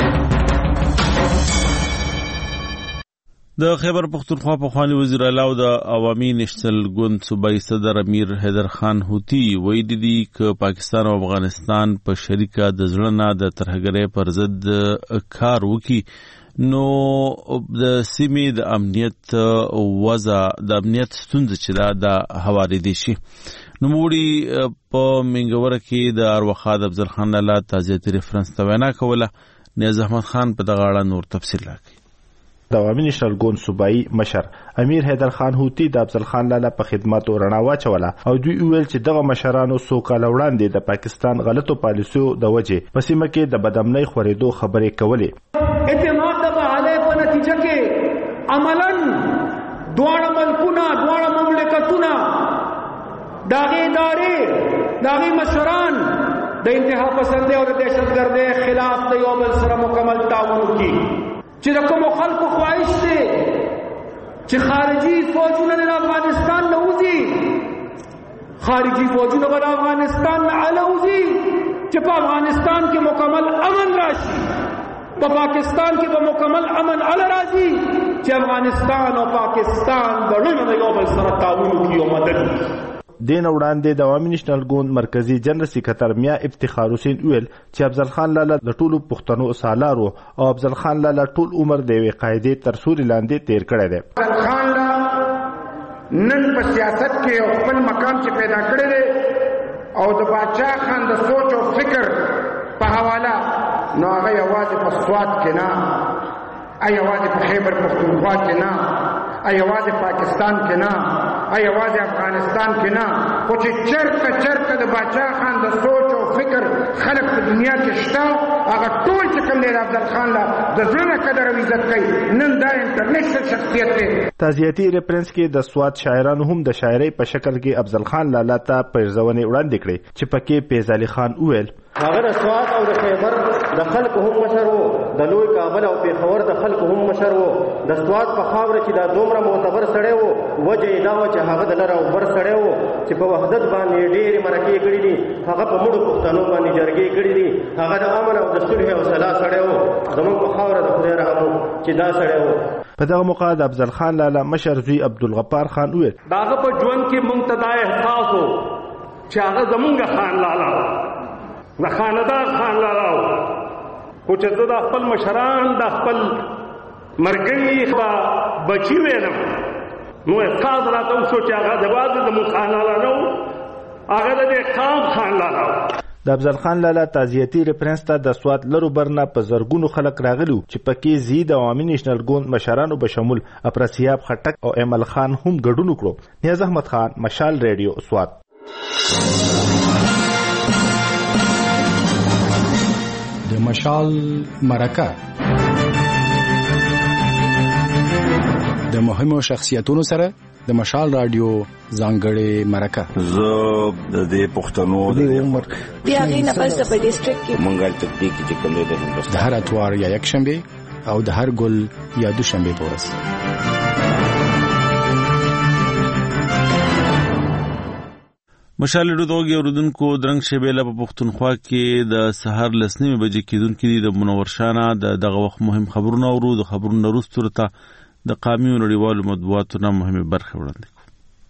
د خیبر پختونخوا پخوانی وزیر اعلی او د عوامي نشنل ګوند صوبایي صدر امیر حیدر خان هوتي ویلي دي که پاکستان او افغانستان په شریکه د زړه نه د ترهګرۍ پر ضد کار وکړي نو د سیمې د امنیت وضع د امنیت ستونزې چې دا د هوارېدی شي. نوموړي په منګوره کې د ارواښاد افضل خان لالا تعزیتي ریفرنس ته وینا کوله. نیاز احمد خان په دغه اړه نور تفصیل راکړي. د عوامي نشنل ګوند صوبایي مشر امیر حیدر خان هوتي د افضل خان لالا په خدماتو رڼا واچوله او دوی ویل چې دغه مشرانو څو کاله وړاندې د پاکستان غلطو پالیسیو د وجې په سیمه کې د بدامنۍ خورېدو خبرې کولې. اعتماد د بحالۍ په نتیجه کې عملاً دواړه ملکونه دواړه مملکتونه د هغې ادارې د هغې مشران د انتها پسندۍ او د دهشتګردۍ خلاف د یو بل سره مکمل تعاون وکړي چې د کومو خلکو خواهش دی چې خارجي فوجونه له افغانستان نه وځي، خارجي فوجونه به له افغانستان نه الوځي چې په افغانستان کې مکمل امن راشي، په پاکستان کې به مکمل امن ال راځي چې افغانستان او پاکستان دړونه د یو بل سره تعاون وکړي او مدد وکړي. دین وړاندې د عوامي نشنل ګوند مرکزی جنرال سکرټر میا افتخار حسین ویل چې افضل خان لالا د ټولو پښتنو سالارو او افضل خان لالا ټول عمر د یوې قاعدې تر سوري لاندې تیر کړی دی. افضل خان لالا نن په سیاست کې یو خپل مقام چې پیدا کړی دی او د باچا خان د سوچ او فکر په حواله نو هغه یوازې په سوات کې نه، یوازې په خیبر پختونخوا کې نه، یوازې پاکستان کې نه، یوازې افغانستان کې نه، خو چې چرته چرته د باچا خان د سوچ او فکر خلک په دنیا کې شته هغه ټول چې کوم دی د افضل خان لا د زړه نه قدر او عزت کوي. نن دا انټرنیشنل شخصیت دی. تعزیتي ریفرنس کې د سوات شاعرانو هم د شاعرۍ په شکل کې افضل خان لالا ته پیرزونې وړاندې کړې چې پکې پیز علي خان وویل هغه د سوات او د خیبر د خلکو هم مشر وو، د لوی کابل او پیښور د خلکو هم مشر وو. د سوات په خاوره چې دا دومره معتبر سړی وو وجه یې دا وه چې هغه د لر او بر سړی وو چې په وحدت باندې ډېرې مرکې کړي دي، هغه په مړو پښتنو باندې جرګې کړي دي، هغه د امن او د صلح او صلاح سړی وو. زموږ په خاوره د خدای رحم وو چې دا سړی وو. په دغه موقع د افضل خان لالا مشر زوی عبدالغفار خان وویل د هغه په ژوند کې موږ ته دا احساس وو چې هغه زمونږ خان لالا د خاندار خان لالا و، خو چې زه د خپل مشران د خپل مرګري بچي ویلم نو احساس راته وشو چې هغه یوازې زموږ خان لالا نه و، هغه د دې قام خان لالا و. د افضل خان لالا تعزیتي ریفرنس ته د سوات لرو برنه په زرګونو خلک راغلي چې پکې زی د عوامي نشنل ګوند مشرانو به شمول افراسیاب خټک او ایمل خان هم ګډون وکړو. نیاز احمد خان، مشال ریډیو، سوات. د مشال مرکه د مهمو شخصیتونو سره د مشال رادیو ځانګړې مرکه. زه د دې پښتنو د عمر بیا غي نه پس په ډیسټریکټ کې منګل تکتیک چې کوم دی د هر اتوار یا یک شنبه او د هر ګل یا دو شنبه په ورځ. مشال رودوږي اوردونکو درنګ شبيله په پښتونخوا کې د سحر لسنیمه بجې کېدونکې د منور شانه د دغه وخت مهم خبرونه اورو. د خبرونو وروسته ته د قامي او نړیوالو مطبوعاتو نه مهمه برخه وړاندې کوو.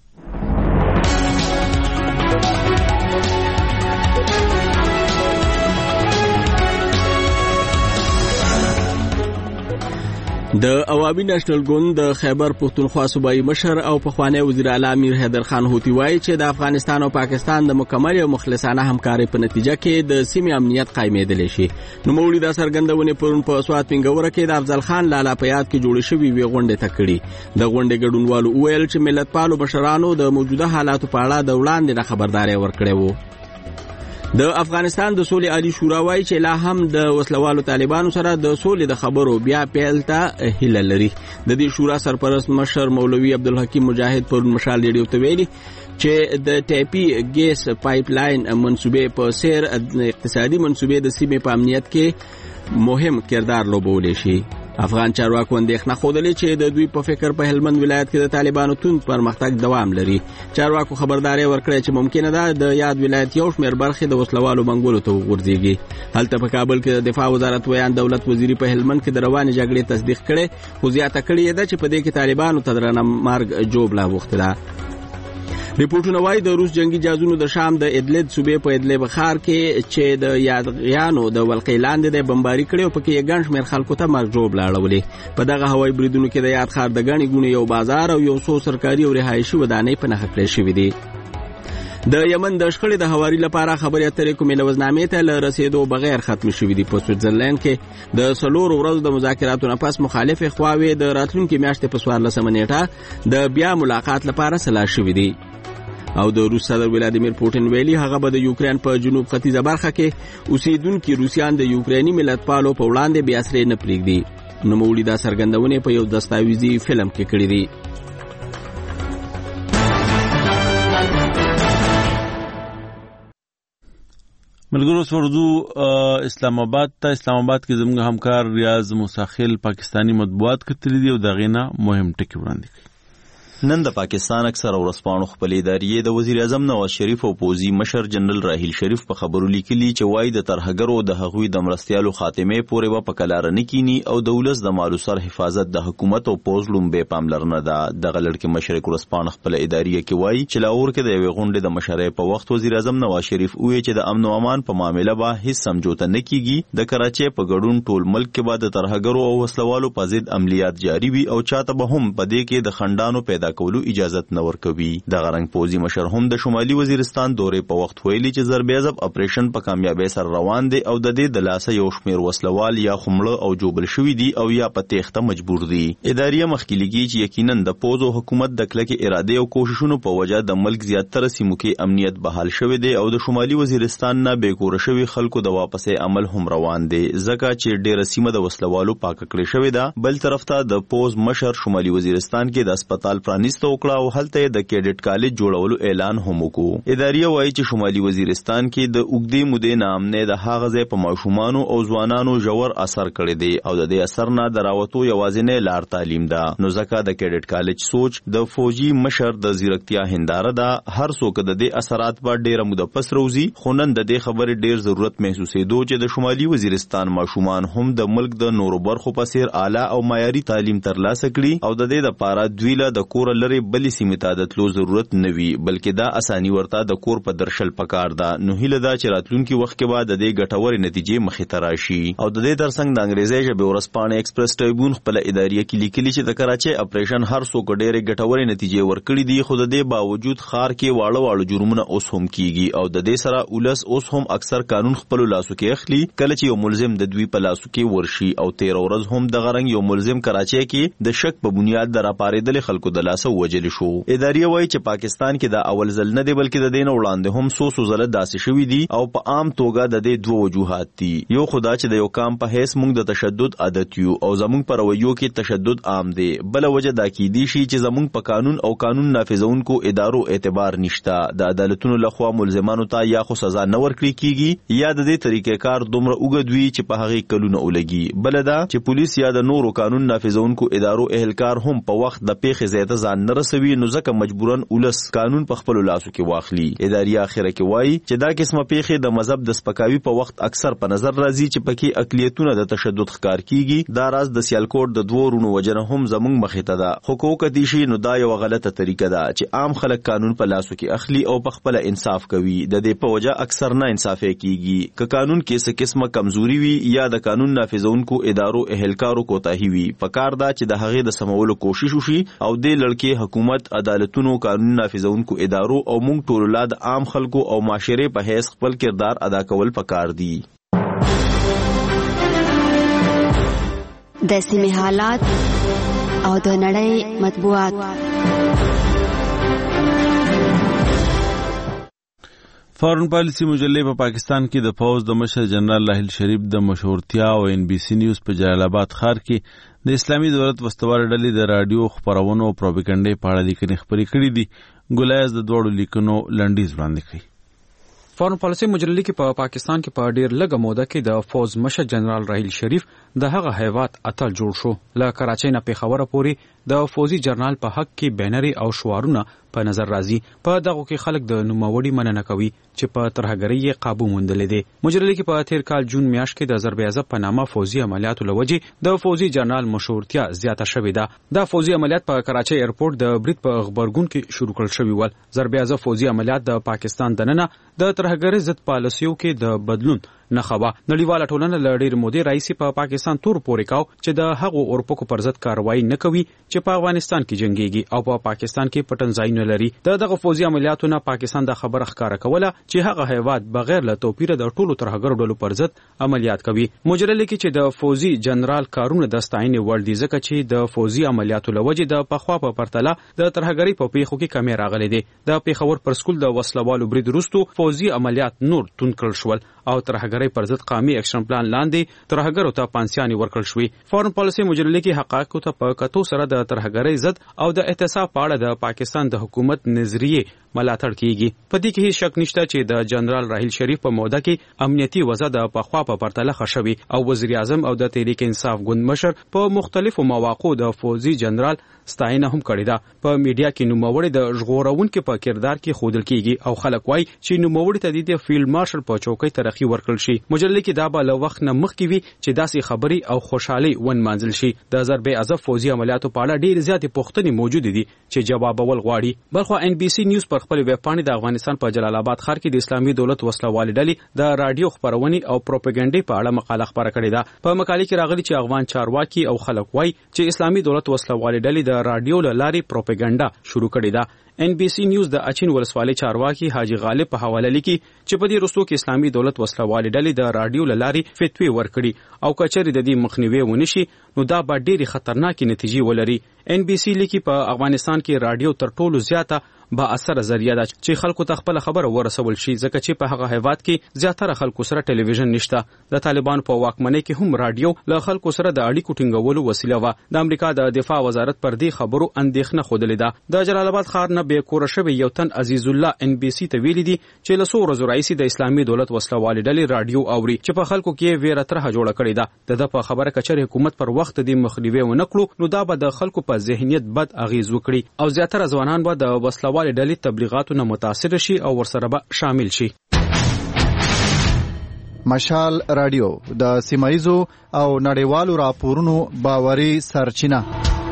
د عوامي نېشنل ګوند د خیبر پښتونخوا صوبایي مشر او پخوانی وزیر اعلی امیر حیدر خان هوتی وایي چې د افغانستان او پاکستان د مکمل او مخلصانه همکارۍ په نتیجه کې د سیمې امنیت قائمېدلی شي. نوموړي دا څرګندونې پرون په سوات پنګوره کې د افضل خان لالا په یاد کې جوړې شوې وې غونډې ته کړي. د غونډې ګډونوالو وویل چې ملتپالو مشرانو د موجوده حالاتو په اړه د وړاندې نه خبرداری ورکړی و. د افغانستان د سولې عالی شورا وایي چې لا هم د وسلوالو طالبانو سره د سولې د خبرو بیا پیل ته هیله لري. د دې شورا سرپرست مشر مولوي عبدالحکیم مجاهد پر مشال ریډیو ته ویلي چې د ټاپي ګیس پایپ لاین منسوبې په سیر اقتصادي منسوبې د سیمې په امنیت کې مهم کردار لوبولی شي. افغان چارواکو اندېښنه ښودلې چې د دوی په فکر په هلمند ولایت کې د طالبانو توند پرمختګ دوام لري. چارواکو خبرداري ورکړې چې ممکنه ده د یاد ولایت یو شمېر برخې د وسلوالو منګولو ته وغورځېږي. هلته په کابل کې د دفاع وزارت ویان دولت وزیري په هلمند کې د روانې جګړې تصدیق کړي، خو زیاته کړې ده چې په دې کې طالبانو ته درنه مرګ جوړه وغوښته ده. ریپورتونه وايي د روس جنگي جهازونو د شام د ادلب صوبې په ادلب ښار کې چې د یادغیانو د ولقې لاندې د بمباري کړي او پکې ګڼ شمېر خلکو ته مرګ جوړه اړولې. په دغه هوایي بریدونو کې د یاد ښار د ګڼې ګونې یو بازار او یو څو سرکاري او رهایشي ودانۍ په نښه کړې شوې دي. د یمن د شخړې د هواري لپاره خبرې اترې کومې لوزنامې ته له رسیدو بغیر ختم شوې دي. په سویټزرلند کې د څلورو ورځو د مذاکراتو نه پس مخالفې خواوې د راتلونکي میاشتې په څوارلسمه نیټه د بیا ملاقات لپاره سلا شوې دي. او د روس صدر ولادیمیر پوتین ویلي هغه به د یوکرين په جنوب ختیځه برخه کې اوسیدونکو روسیان د یوکرینی ملتپالو په وړاندې بیا سره نه پریږدي. نوموړي دا څرګندونه په یو دستاویزي فلم کې کړې دي. ملګرو سوردو اسلام آباد ته اسلام آباد کې زموږ همکار ریاض موساخیل پاکستانی مطبوعات کتلې دي او دغه نه مهم ټکی وړاندې کوي. نن د پاکستان اکثر ورځپاڼو خپل ادارې د وزیر اعظم نواز شریف او پوزي مشر جنرال راحیل شریف په خبرو لیکلي چې وایي د ترهګرو د هغوی د مرستيالو خاتمه پورې و په کلار نه کینی او د ولس د مالو سر حفاظت د حکومت او پوز لومبه پاملرنه ده. د غلړ مشرق ورځپاڼه خپل ادارې کې وایي چې لاور کې د یوې غونډې د مشرۍ په وخت وزیر اعظم نواز شریف وایي چې د امن او امان په معاملې به هیڅ سمجوته نه کیږي. د کراچۍ په ګډون ټول ملک کې به د ترهګرو او وسلوالو په ضد عملیات جاری وي او چاته به هم په دې کې د خندانو پیدا کولو اجازه نه ورکوي. د غرنګ پوزي مشر هم د شمالي وزیرستان دورې په وخت ویلي چې ضربېزب اپریشن په کامیابی سره روان دی او د دې د لاسه یو شمېر وسلوال یا خمړه او جوبل شوی دي او یا په تېښته مجبور دي. ادارې مخکې لیکي چې یقینا د پوز او حکومت د کلکې اراده او کوششونو په وجه د ملک زیاتره سیمو کې امنیت بحال شوی دی او د شمالي وزیرستان نه بیکور شوی خلکو د واپسې عمل هم روان دی ځکه چې ډېر سیمه د وسلوالو پاک کړی شوی ده. بل طرف ته د پوز مشر شمالي وزیرستان کې د هسپتال پرانیستو او هلته د کیډټ کالج جوړولو اعلان هم وکړو. ادارې وایي چې شمالي وزیرستان کې د اوږدې مودې نامنه د هغه ځای په ماشومانو او ځوانانو ژور اثر کړی دی او د دې اثر نه د راوتو یوازینۍ لار تعلیم ده. نو ځکه د کیډټ کالج سوچ د فوجي مشر د زیرکتیا هنداره ده. هر څوک د دې اثرات په ډیره موده پس روزي خو نن د دې خبرې ډیر ضرورت محسوسېدو چې د شمالي وزیرستان ماشومان هم د ملک د نورو برخو په څیر اعلی او معیاري تعلیم ترلاسه کړي او د دې لپاره دوی له د کور لري بلې سیمې ته د تلو ضرورت نه وي بلکې دا اساني ورته د کور په درشل پکار ده. نو هیله ده چې راتلونکي وخت کې به د دې ګټورې نتیجې مخې ته راشي. او د دې ترڅنګ د انګریزي ژبې ورځپاڼه ایکسپریس ټریبیون خپل ادارې کې لیکلي چې د کراچۍ اپریشن هر څوک ډېرې ګټورې نتیجې ورکړي دي خو د دې باوجود ښار کې واړه واړه جرمونه اوس هم کیږي او د دې سره ولس اوس هم اکثر قانون خپل لاسو کې اخلي کله چې یو ملزم د دوی په لاسو کې ورشي. او تیر ورځ هم د غرنګ یو ملزم کراچۍ کې د شک په بنیاد د راپارېدل خلکو د لاسه وجل شو. اداري وایي چې پاکستان کې دا اول ځل نه دی بلکې د دین وړاندې هم سو سو زله داسې شوي دي او په عام توګه د دې دوه وجوهات دي. یو خدا چې د یو کام په هیڅ موږ د تشدد عادت یو او زموږ پر رویو کې تشدد عام دی. بل وجه دا کې دي شي چې زموږ په قانون او قانون نافذونکو ادارو اعتبار نشته. د عدالتونو لخوا ملزمانو ته یا خو سزا نه ورکړي کیږي یا د دې طریقې کار دومره اوږد وي چې په هغه کلونه ولګي. بل دا چې پولیس یا د نورو قانون نافذونکو ادارو اهلکار هم په وخت د پیښې ځای ته ځان نه رسوي نو ځکه مجبورن ولس قانون په خپل لاسو کې واخلي. اداري اخره کې وایي چې دا قسمه پیښې د مذهب د سپکاوي په وخت اکثر په نظر راځي چې پکې اقلیتونه د تشدد ښکار کیږي. دا راز د سیالکوټ د دوه رونو وجنه هم زموږ مخې ته ده. خو کو کدي شي نو دا یو غلطه طریقه ده چې عام خلک قانون په لاسو کې اخلي او په خپل انصاف کوي. د دې په وجه اکثر نه انصاف کیږي. که قانون کې څه قسمه کمزوري وي یا د قانون نافذونکو ادارو اهلکارو کوتاهي وي پکار دا چې د هغې د سمولو کوشش وشي او د لړکې حکومت عدالتونو قانون نافذونکو ادارو او موږ ټول لا د عام خلکو او معاشره په هیڅ خپل کردار ادا کول پکار دي. د سیمې حالات او د نړۍ مطبوعات. فارن پالیسی مجلې په پاکستان کې د فوج د مشر جنرال راحیل شریف د مشهورتیا او ان بي سي نیوز په جلال آباد ښار کې د اسلامي دولت وسوال ډلې د رادیو خبرونو او پروپاګاندا په اړه لیکنې خپرې کړې دي. ګلایز د دوړو لیکنو لنډیز وړاندې کړي. فارن پالیسی مجلې کې په پاکستان کې په ډیر لږه موده کې د فوج مشر جنرال راحیل شریف د هغه هیواد اتل جوړ شو. له کراچۍ نه پیښور پورې د فوجي جنرال په حق کې بینري او شعارونه په نظر راځي. په دغه کې خلک د نوموړي مننه کوي چې په ترهګرۍ قابو موندلې دي. مجلې کې په تیر کال جون میاشت کې د ضرب عضب په نامه فوجي عملیاتو لوجې د فوجي جنرال مشهورتیا زیاته شوې ده. دا فوجي عملیات په کراچۍ ایرپورټ د برید په خبرګون کې شروع کړل شوی ول. ضرب عضب فوجي عملیات د پاکستان دننه د ترهګرۍ ضد پالیسیو کې د بدلون نخوا. نړیواله ټولنه له ډېر مودې راهیسې په پاکستان تور پورې کاو چې د هغو اورپکو پر ضد کاروایی نه کوي چې په افغانستان کې جنگيږي او په پاکستان کې پټن ځای نه لري. د دغه فوجي عملیاتو نه پاکستان د خبره ښکارا کوله چې هغه هیواد بغیر له توپیره د ټولو ترهګرو ډلو پر ضد عملیات کوي. مجرل کې چې د فوجي جنرال کارونه د ستاینې وړ دي ځکه چې د فوجي عملیاتو لوجې د پخوا په پرتله د ترهګرۍ په پیښو کې کمی راغلي دي. د پیښور پر سکول د وسلوالو برید وروسته فوجي عملیات نور تون کړل شول او ترهګرۍ پر ضد قومي اکشن پلان لاندې ترهګرو ته پانسیاني ورکړل شوې. فارن پالیسي مجلې کې حقایقو ته په کتو سره د ترهګرۍ ضد او د احتساب په اړه د پاکستان د حکومت نظریه ملاتړ کیږي. په دې کې هیڅ شک نشته چې د جنرال راحیل شریف په موده کې امنیتي وضع د پخوا په پرتله ښه شوې او وزیر اعظم او د تحریک انصاف ګوند مشر په مختلفو مواقعو د فوجي جنرال ستاینه هم کړې ده. په میډیا کې نوموړی د ژغورونکو په کردار کې ښودل کیږي او خلک وایي چې نوموړی ته د فیلډ مارشل په چوکۍ ترقی ورکړل شي. مجلې کې دا به له وخت نه مخکې وي چې داسې خبرې او خوشحالي ونمانځل شي. د ضرب عضب فوجي عملیاتو په اړه ډېرې زیاتې پوښتنې موجودې دي چې جوابول غواړي. بلخو ان بي سي نیوز پر خپل ویب پاڼې د افغانستان په جلال آباد ښار کې د اسلامي دولت وسلوالې ډلې د رادیو خبرونې او پروپاګاندا په اړه مقاله خبره کړې ده. په مقالې کې راغلي چې افغان چارواکي او خلک وایي چې اسلامي دولت وسلوالې ډلې د رادیو له لارې پروپاګاندا شروع کړې ده. ان بي سي نیوز د اچین ولسوالۍ چارواکي حاجی غالب په حواله لیکي چې په دې وروستو کې اسلامي دولت وسلوالې ډلې د رادیو له لارې فتوی ورکړي او کچري د دې مخنیوي ونشي نو دا به ډېری خطرناکې نتیجې ولري. ان بي سي لیکي په افغانستان کې رادیو تر ټولو زیاته با اثر ذریعہ ده چې خلکو ته خپل خبره ورسول شي ځکه چې په هغه هیواد کې زیاتره خلکو سره ټلویزیون نشته. د طالبان په واکمنۍ کې هم رادیو له خلکو سره د اړیکو ټینګولو وسیله وه. د امریکا د دفاع وزارت پر دې خبرو اندېښنه ښودلې ده. د جلال آباد ښار نه بې کوره شوی یو تن عزیز الله ان بي سي ته ویلي دي چې له څو ورځو راهیسې د اسلامي دولت وسلوالې ډلې رادیو اوري چې په خلکو کې ویره ترهه جوړه کړې ده. د ده په خبره کچر حکومت پر وخت دې مخنیوی ونه کړو نو دا به د خلکو په ذهنیت بد اغیز وکړي او زیاتره ځوانان به د وسلوالې ډلې تبلیغات نه متاثر شي او ورسره به شامل شي. مشال رادیو د سیمایزو او نړیوالو راپورونو باوري سرچینه.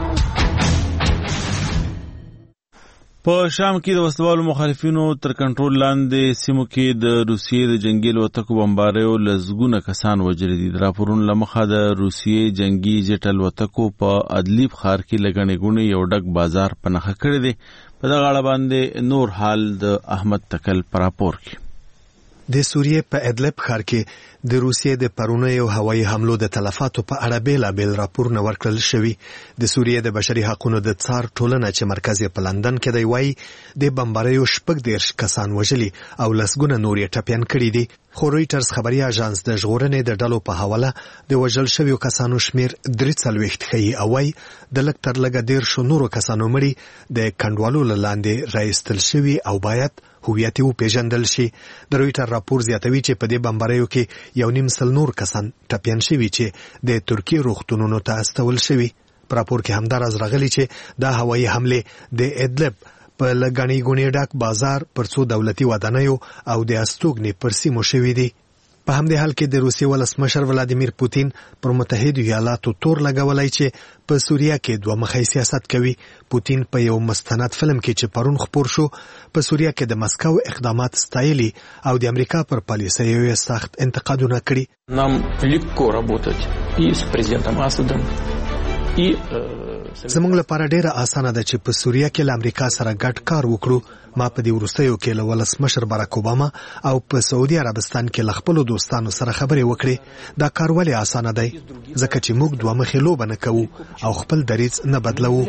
په شام کې د وسلوالو مخالفینو تر کنټرول لاندې سیمو کې د روسیې د جنگي الوتکو بمباریو لزګونه کسان وژل دي. د راپورونو له مخه د روسیې جنگي جټ الوتکو په ادلیب ښار کې لګنې ګونې یو ډک بازار په نښه کړی دی. په دغه اړه باندې نور حال د احمد تکل پر راپور کې. د سوریې په ادلب ښار کې د روسیې د پرونیو هوایي حملو د تلفاتو په اړه بیلابیل راپورونه ورکړل شوي. د سوریې د بشري حقوقو د څار ټولنه چې مرکز یې په لندن کې دی وایي د بمباریو شپږ دېرش کسان وژلي او لسګونه نور یې ټپیان کړي دي. خو رویټرز خبري اژانس د ژغورنې د ډلو په حواله د وژل شویو کسانو شمیر درې څلوېښت ښیي او وایي د لږ تر لږه دېرشو نورو کسانو مړي د کنډوالو له لاندې راایستل شوي او باید هویت یې وپېژندل شي. د رویټر راپور زیاتوي چې په دې بمباریو کې یو نیم سل نور کسان ټپیان شوي چې د ترکیې روغتونونو ته استول شوي. په راپور کې همداراز راغلي چې دا هوایي حملې د ادلب په لګنی ګونی ډاک بازار پر څو دولتي ودانیو او د استوګنې پر سیمو شوي دي. په همدې حال کې د روسیې ولسمشر ولادیمیر پوتین پر متحده ایالاتو تور لګولای چې په سوریه کې دوه مخی سیاست کوي. پوتین په یو مستند فلم کې چې پرون خپور شو په سوریه کې د مسکو اقدامات ستایلي او د امریکا پر پالیسیو یې سخت انتقادونه کړي. نام لیکو работать и с президентом Асадом и زموږ لپاره ډیره اسانه ده چې په سوریه کې له امریکا سره ګډ کار وکړو. ما په دې وروستیو کې له ولسمشر باراک اوباما او په سعودي عربستان کې له خپلو دوستانو سره خبرې وکړې. دا کار ولې اسانه دی؟ ځکه چې موږ دوه مخې لوبه نه کوو او خپل دریځ نه بدلوو.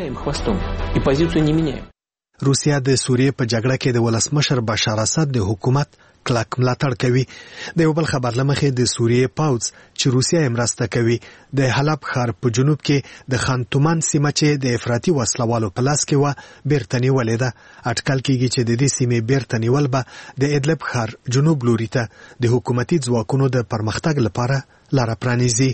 روسیا د سوریې په جګړه کې د ولسمشر بشار اسد د حکومت کلک ملاتړ کوي. د یو بل خبر لمخې د سوریې پاوځ چې روسیا یې مرسته کوي د حلب ښار په جنوب کې د خان تومان سیمه چې د افراطي وسلوالو په لاس کې وه بیرته نیولې ده. اټکل کېږي چې د دې سیمې بیرته نیول به د ادلب ښار جنوب لوري ته د حکومتي ځواکونو د پرمختګ لپاره لاره پرانیزي.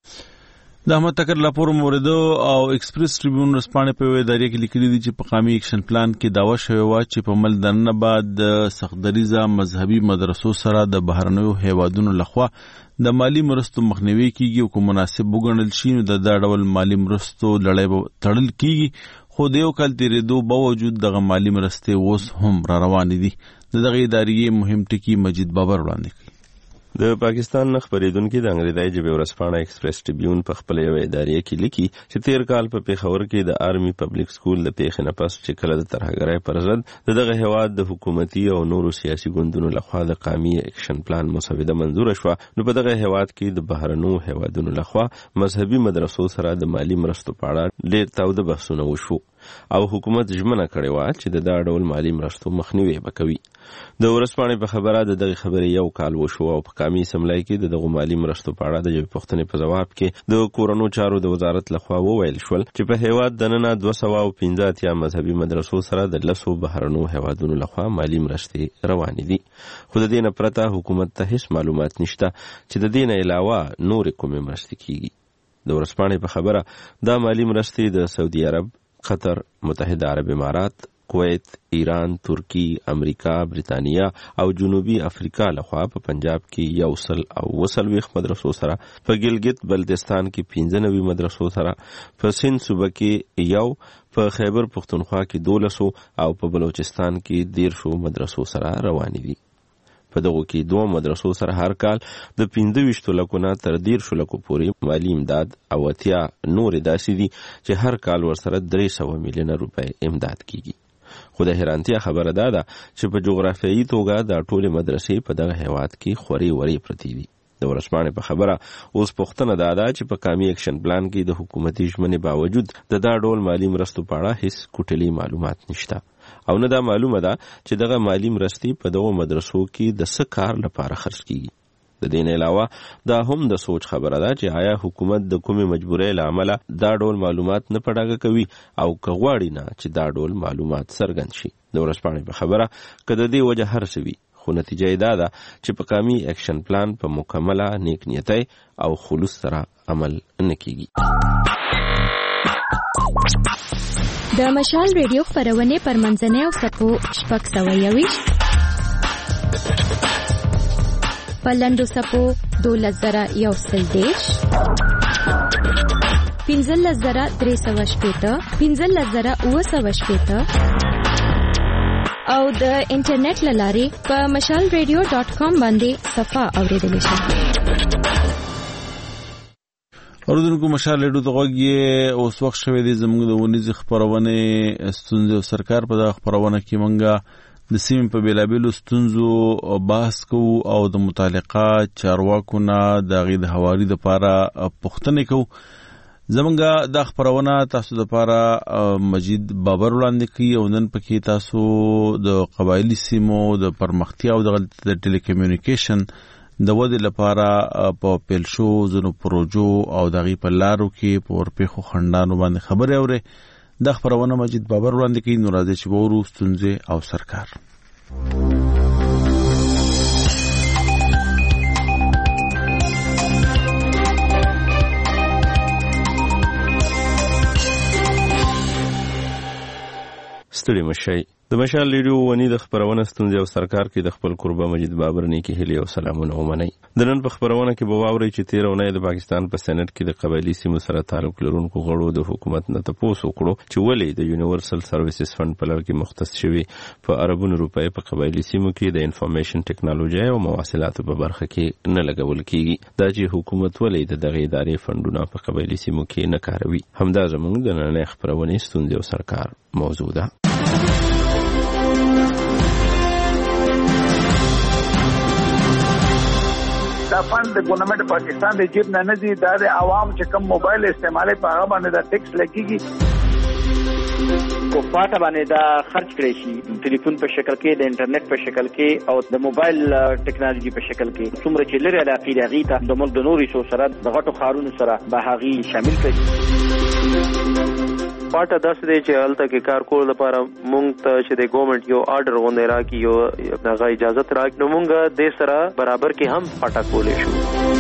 د احمد تکر راپور موردو او ایکسپریس ټریبیون رسپانې په ادارې کې لیکلي دي چې په قومي اکشن پلان کې داوا شوی و چې په مل دننه بعد د سختدریزه مذهبي مدرسو سره د بهرنیو هیوادونو لخوا د مالی مرستو مخنیوي کیږي او کوم مناسب وګڼل شي نو د دا ډول مالی مرستو لړۍ تړل کیږي. خو د یو کال تیریدو باوجود دغه مالی مرستې اوس هم را روانې دي. د دغه ادارې مهم ټکي مجید بابر وړاندې کوي. د پاکستان نه خبرېدونکي د انګریزي ژبې ورځپاڼه ایکسپریس ټریبیون په خپل یو ادارې کې لیکي چې تیر کال په پیښور کې د آرمي پبلک سکول د پیښې نه پس چې کله د ترهګرۍ پر ضد د دغه هیواد د حکومتي او نورو سیاسي ګوندونو لخوا د قومي اکشن پلان مسوده منظور شوه نو په دغه هیواد کې د بهرنو هیوادونو لخوا مذهبي مدرسو سره د مالی مرستو په اړه ډېر تاوده بحثونه وشو او حکومت ژمنه کړې وه چې د دا ډول مالی مرستو مخنیوی به کوي. د ورځپاڼې په خبره د دغې خبرې یو کال وشو او په قومي اسمبلی کې د دغو مالی مرستو په اړه د یوې پوښتنې په ځواب کې د کورنو چارو د وزارت لخوا وویل شول چې په هیواد دننه دوه سوه او پنځه اتیا مذهبي مدرسو سره د لسو بهرنو هیوادونو لخوا مالی مرستې روانې دي. خو د دې نه پرته حکومت ته هیڅ معلومات نشته چې د دې نه علاوه نورې کومې مرستې کیږي. د ورځپاڼې په خبره دا مالی مرستې د سعودي عرب، قطر، متحده عرب امارات، کویت، ایران، ترکی، امریکا، برطانیه او جنوبي افریقا لخوا په پنجاب کې یو سل او وسلويخ مدرسو سره، په ګلګت بلتستان کې پنځه نوي مدرسو سره، په سند صوبه کې یو، په خیبر پختونخوا کې دولسو او په بلوچستان کې دیرشو مدرسو سره روانې دي. په دغو کې دوه مدرسو سره هر کال د پنځه ویشتو لکو نه تر دیرشو لکو پورې مالی امداد او اتیا نورې داسې دي چې هر کال ورسره درې سوه میلیونه روپۍ امداد کیږي. خو د حیرانتیا خبره دا ده چې په جغرافیایي توګه دا ټولې مدرسې په دغه هیواد کې خورې ورې پرتې دي. د ورځپاڼې په خبره اوس پوښتنه دا ده چې په قومي اکشن پلان کې د حکومتي ژمنې باوجود د دا ډول مالی مرستو په اړه هیڅ کوټلي معلومات نشته او نه دا معلومه ده چې دغه مالی مرستې په دغو مدرسو کې د څه کار لپاره خرڅ کیږي. د دې نه علاوه دا هم د سوچ خبره ده چې آیا حکومت د کومې مجبورۍ له امله دا ډول معلومات نه په ډاګه کوي او که غواړي نه چې دا ډول معلومات څرګند شي. د ورځپاڼې په خبره که د دې وجه هر څه وي خو نتیجه یې دا ده چې په قومي اکشن پلان په مکمله نیک نیتۍ او خلوص سره عمل نه کیږي. د مشال ریډیو خپرونې پر منځنۍ او سپو شپږ سوه یویشت په لنډو سپو دولس زره یو سل دېرش پنځلس زره درې سوه شپېته پنځلس زره اووه سوه شپېته او د انټرنیټ له لارې په مشال ریډیو ډاټ کام باندې صفحه اورېدلی شي. اوردونکو مشال ریډیو ته غوږ یې اوس وخت شوی دی زموږ د ونیزې خپرونې ستونزې او سرکار. په دغه خپرونه کې موږ د سیمې په بیلابیلو ستونزو بحث کوو او د متعلقه چارواکو نه د هغې د هواري دپاره پوښتنې کوو. زمونږ دا خپرونه تاسو دپاره مجید بابر وړاندې کوي او نن پکې تاسو د قبایلي سیمو د پرمختیا او د ټیلی کمیونیکیشن د ودې لپاره په پیل شو ځینو پروژو او د هغې په لارو کې په ورپېښو خنډانو باندې خبرې اورئ. دا خبرونه مجید بابر وړاندې کوي. نو راځئ چې وورو ستونزې او سرکار. ستړي مشئ. د مشال ریډیو ونی د خبرونه ستونزې او سرکار کې د خپل قربا مجید بابر نیکی هلي او سلامونه ومني. د نن په خبرونه کې به واوري چې تیر اونۍ د پاکستان په سېنات کې د قبایلی سیمو سره تعلق لرونکو غړو د حکومت نه تاسو وکړو چې ولې د یونیورسل سرویسز فند په لړ کې مختص شوی په اربونو روپۍ په قبایلی سیمو کې د انفارمیشن ټیکنالوژي او مواصلاتو په برخه کې نه لګول کیږي. دا چې حکومت ولې د دغه ادارې فندونه په قبایلی سیمو کې نه کاروي. همدا زموږ د نن خبرونه ستونزې او سرکار موضوع ده. دا فند د ګورنمنت پاکستان د جیب نه نه دي. دا د عوام چې کوم موبایل استعمالي په هغه باندې د ټیکس لګيږي. کو پاټه باندې دا خرج کړی شي ټلیفون په شکل کې، د انټرنیټ په شکل کې او د موبایل ټیکنالوژي په شکل کې. څومره چې لري علاقې د هغې ته د ملک د نورو حصو سره د غټو ښارونو سره به هغې شامل کړي. پاټه داسې دی چې هلته کې کار کولو لپاره مونږ ته چې د ګورنمنټ یو آرډر غوندې راکړي، یو هغه اجازت راکړي، نو مونږ دې سره برابر کې هم پاټه کولی شو.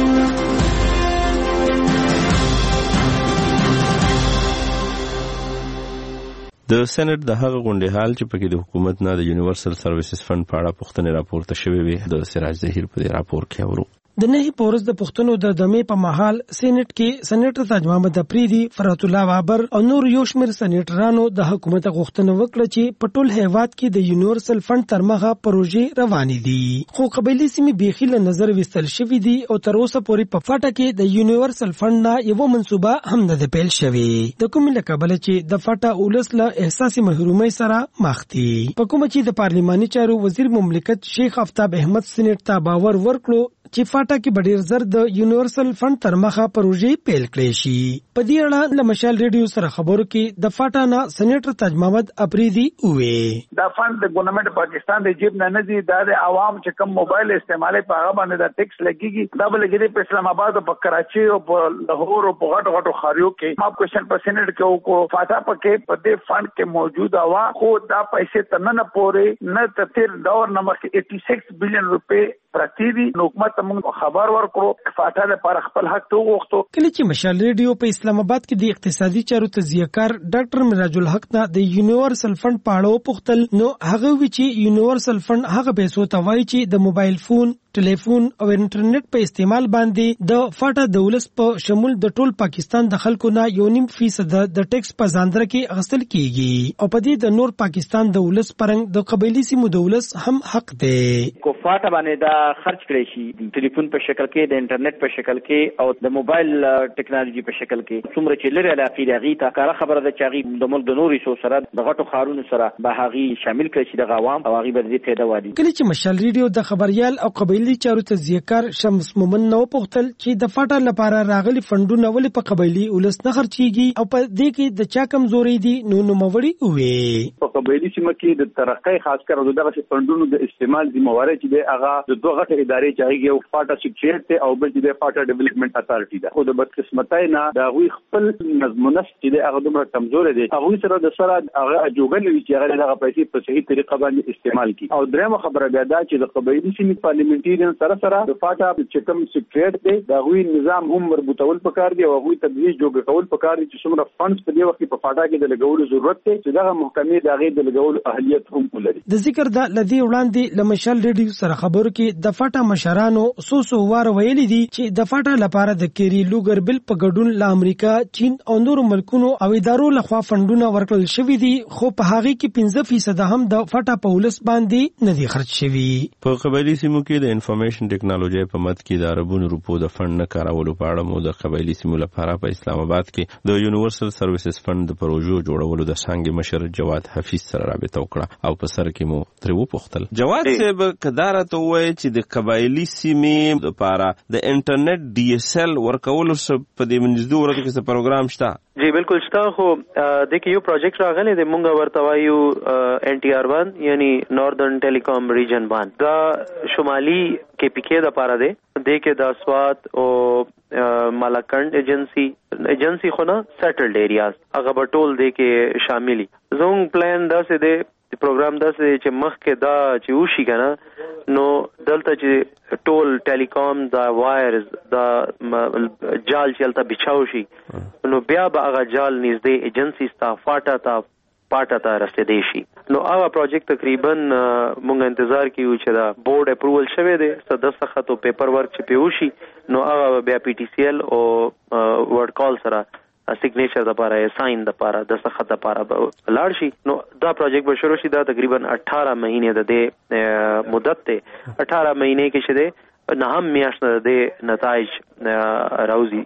د سېنات د هغه غونډې حال چې پکې د حکومت نه د یونیورسل سرویسز فند په اړه پوښتنې راپورته شوې وي د سراج ظهیر په دې راپور کې اورو. د نهي پورز د پښتنو د دمې په محل سېنات کې سېنیټر تاج محمد افریدي، فرات الله بابر او نور یو شمېر سېنیټرانو د حکومت غوښتنه وکړه چې په ټول هیواد کې د یونیورسل فند تر مخه پروژې روانې دي، خو قبایلي سیمې بیخي له نظر وستل شوې دي او تر اوسه پورې په فاټه کې د یونیورسل فند نه یو منصوبه هم نه ده پیل شوې. د کومې له کبله چې د فاټه اولس له احساسي محرومۍ سره مخ دي. په کومه چې د پارلماني چارو وزیر مملکت شیخ آفتاب احمد سېنات ته باور ورکړو چې فاټا کې ډېر زر د یونیورسل فند تر مخه پروژې پیل کړې شي. په دې اړه له مشال ریډیو سره خبرو کې د فاټا نه سېنیټر تاج محمد افریدي وویل دا فند د ګورنمنت پاکستان د جیب نه نه دي. دا د عوام چې کوم موبایل استعمالي په هغه باندې د ټیکس لګيږي. دا بل کې په اسلام آباد او په کراچي او په لاهور او په غټو غټو ښارونو کې ما کوېشن په سېنیټ کې وکړو. فاټا پکې په دې فند کې موجود وا خو دا پیسې تر نه پورې نه تر دور نمبر کې شپږ بلین روپے پراتی دي. نو حکومت موږ خبر ورکړو فاټا لپاره خپل حق ته وغوښتو. کله چې مشال ریډیو په اسلام آباد کې د اقتصادي چارو تجزیه‌کار ډاکټر مراج الحق نه د یونیورسل فند په اړه وپوښتل، نو هغه وی چې یونیورسل فند هغه پیسو ته وایي چې د موبایل فون، ټلیفون او انټرنیټ په استعمال باندې د فاټا د ولس په شمول د ټول پاکستان د خلکو نه یو نیم فیصد د ټیکس په ځاندره کې اخیستل کیږي او په دې د نور پاکستان د ولس پرنګ د قبایلی سیمو د ولس هم حق دی. کو فاټا باندې دا خرج کړی شي ټلیفون په شکل کې، د انټرنیټ په شکل کې او د موبایل ټیکنالوژي په شکل کې. څومره چې لري علاقې د هغې ته کاره خبره ده چې هغې د ملک د نورو حصو سره د غټو ښارونو سره به هغې شامل کړی شي دغه عوام او هغې به د دې پیدا والي. کله چې مشال ریډیو د خبریال او قبایلي چارو تجزیه‌کار شمس مومن نو پوښتل چې د فاټا لپاره راغلي فندونه ولې په قبایلي ولس نه خرچيږي او په دې کې د چا کمزوري دي، نو نوموړي وې په قبایلي سیمه کې د ترقۍ خاص کر دغه فندونو د استعمال ذمہواری چې د هغه د دوه غټ ادارې چې یو فاټا سیکریټ ته او بل چې فاټا ډیولپمنٹ اتارټي ده. خو د بدقسمتۍ نه دا غوي خپل نظم نسق چې د هغه دومره کمزور دي، هغه سره د سره هغه اجوګن وی چې هغه دغه پیسې په صحیح طریقه باندې استعمال کړي. او درېمه خبره بیا دا چې د قبایلی سیمې پارلیمنټریان سره سره د فاټا چې کوم سیکریټ دی دا غوي نظام هم مربوطول پکار دی او غوي تدریج جوړ کول پکار دي چې څومره فندز په دې وخت په فاټا کې د لګولو ضرورت دی چې دغه محکمې د هغې د لګولو اهلیت هم ولري. د ذکر د لدی وړاندې له مشال ریډیو سره خبرو کې د فاټا مشرانو سو سو وار ویلي دي چې د فاټا لپاره د کیری لوګر بل په ګډون له امریکا، چین او نورو ملکونو او ادارو لخوا فندونه ورکړل شوي دي، خو په هغې کې پنځه فیصد هم د فاټا په ولس باندې نه دي خرج شوي. په قبایلي سیمو کې د انفارمیشن ټیکنالوژي په مد کې د اربونو روپو د فند نه کارولو په اړه مو د قبایلی سیمو لپاره په اسلام آباد کې د یونیورسل سرویسز فند د پروژو جوړولو د څنګه مشر جواد حفیظ سره رابطه وکړه او په سر کې مو ترې وپوښتل. جواد صاحب کدار ته وایي چې د قبایلی سیمې لپاره د انټرنیټ ډي اس ال ورکولو په دې منځدو ورته کې څه پروګرام شته؟ جی بالکل شته، خو د کې یو پروجیکټ راغلی دی مونږ ورته وایو ان ټي آر ون یعنی ناردرن ټیلیکام ریجن باندې دا شمالي کې پی کې د پاره دی د کې د اسوات او مالاکنډ ایجنسی ایجنسی خو نه سیټلډ ایریاز هغه بټول دی کې شاملي. زوم پلان دا سه دی پروګرام دا سه چې مخ کې دا چې وشي کنه نو دلته چې ټول ټیلیکام دا وایرز دا جال چلته بچاو شي نو بیا به هغه جال نږدې ایجنسی ستا فاټا تا پاټا ته رسیدي شي. نو هغه پروجیکټ تقریبا مونږ انتظار کیو چې دا بورډ اپروول شوه دی صدسخه تو پیپر ورک چې پیوشي نو هغه بیا پی ټی سی ایل او ورډ کال سره سیګنیچر د لپاره ساين د لپاره د سخت د لپاره لاړ شي. نو دا پروجیکټ به شروع شي دا تقریبا اٹھارہ مہینے د دې مدت ته اٹھارہ مہینے کې شته نه هم میاشت د نتایج راوزی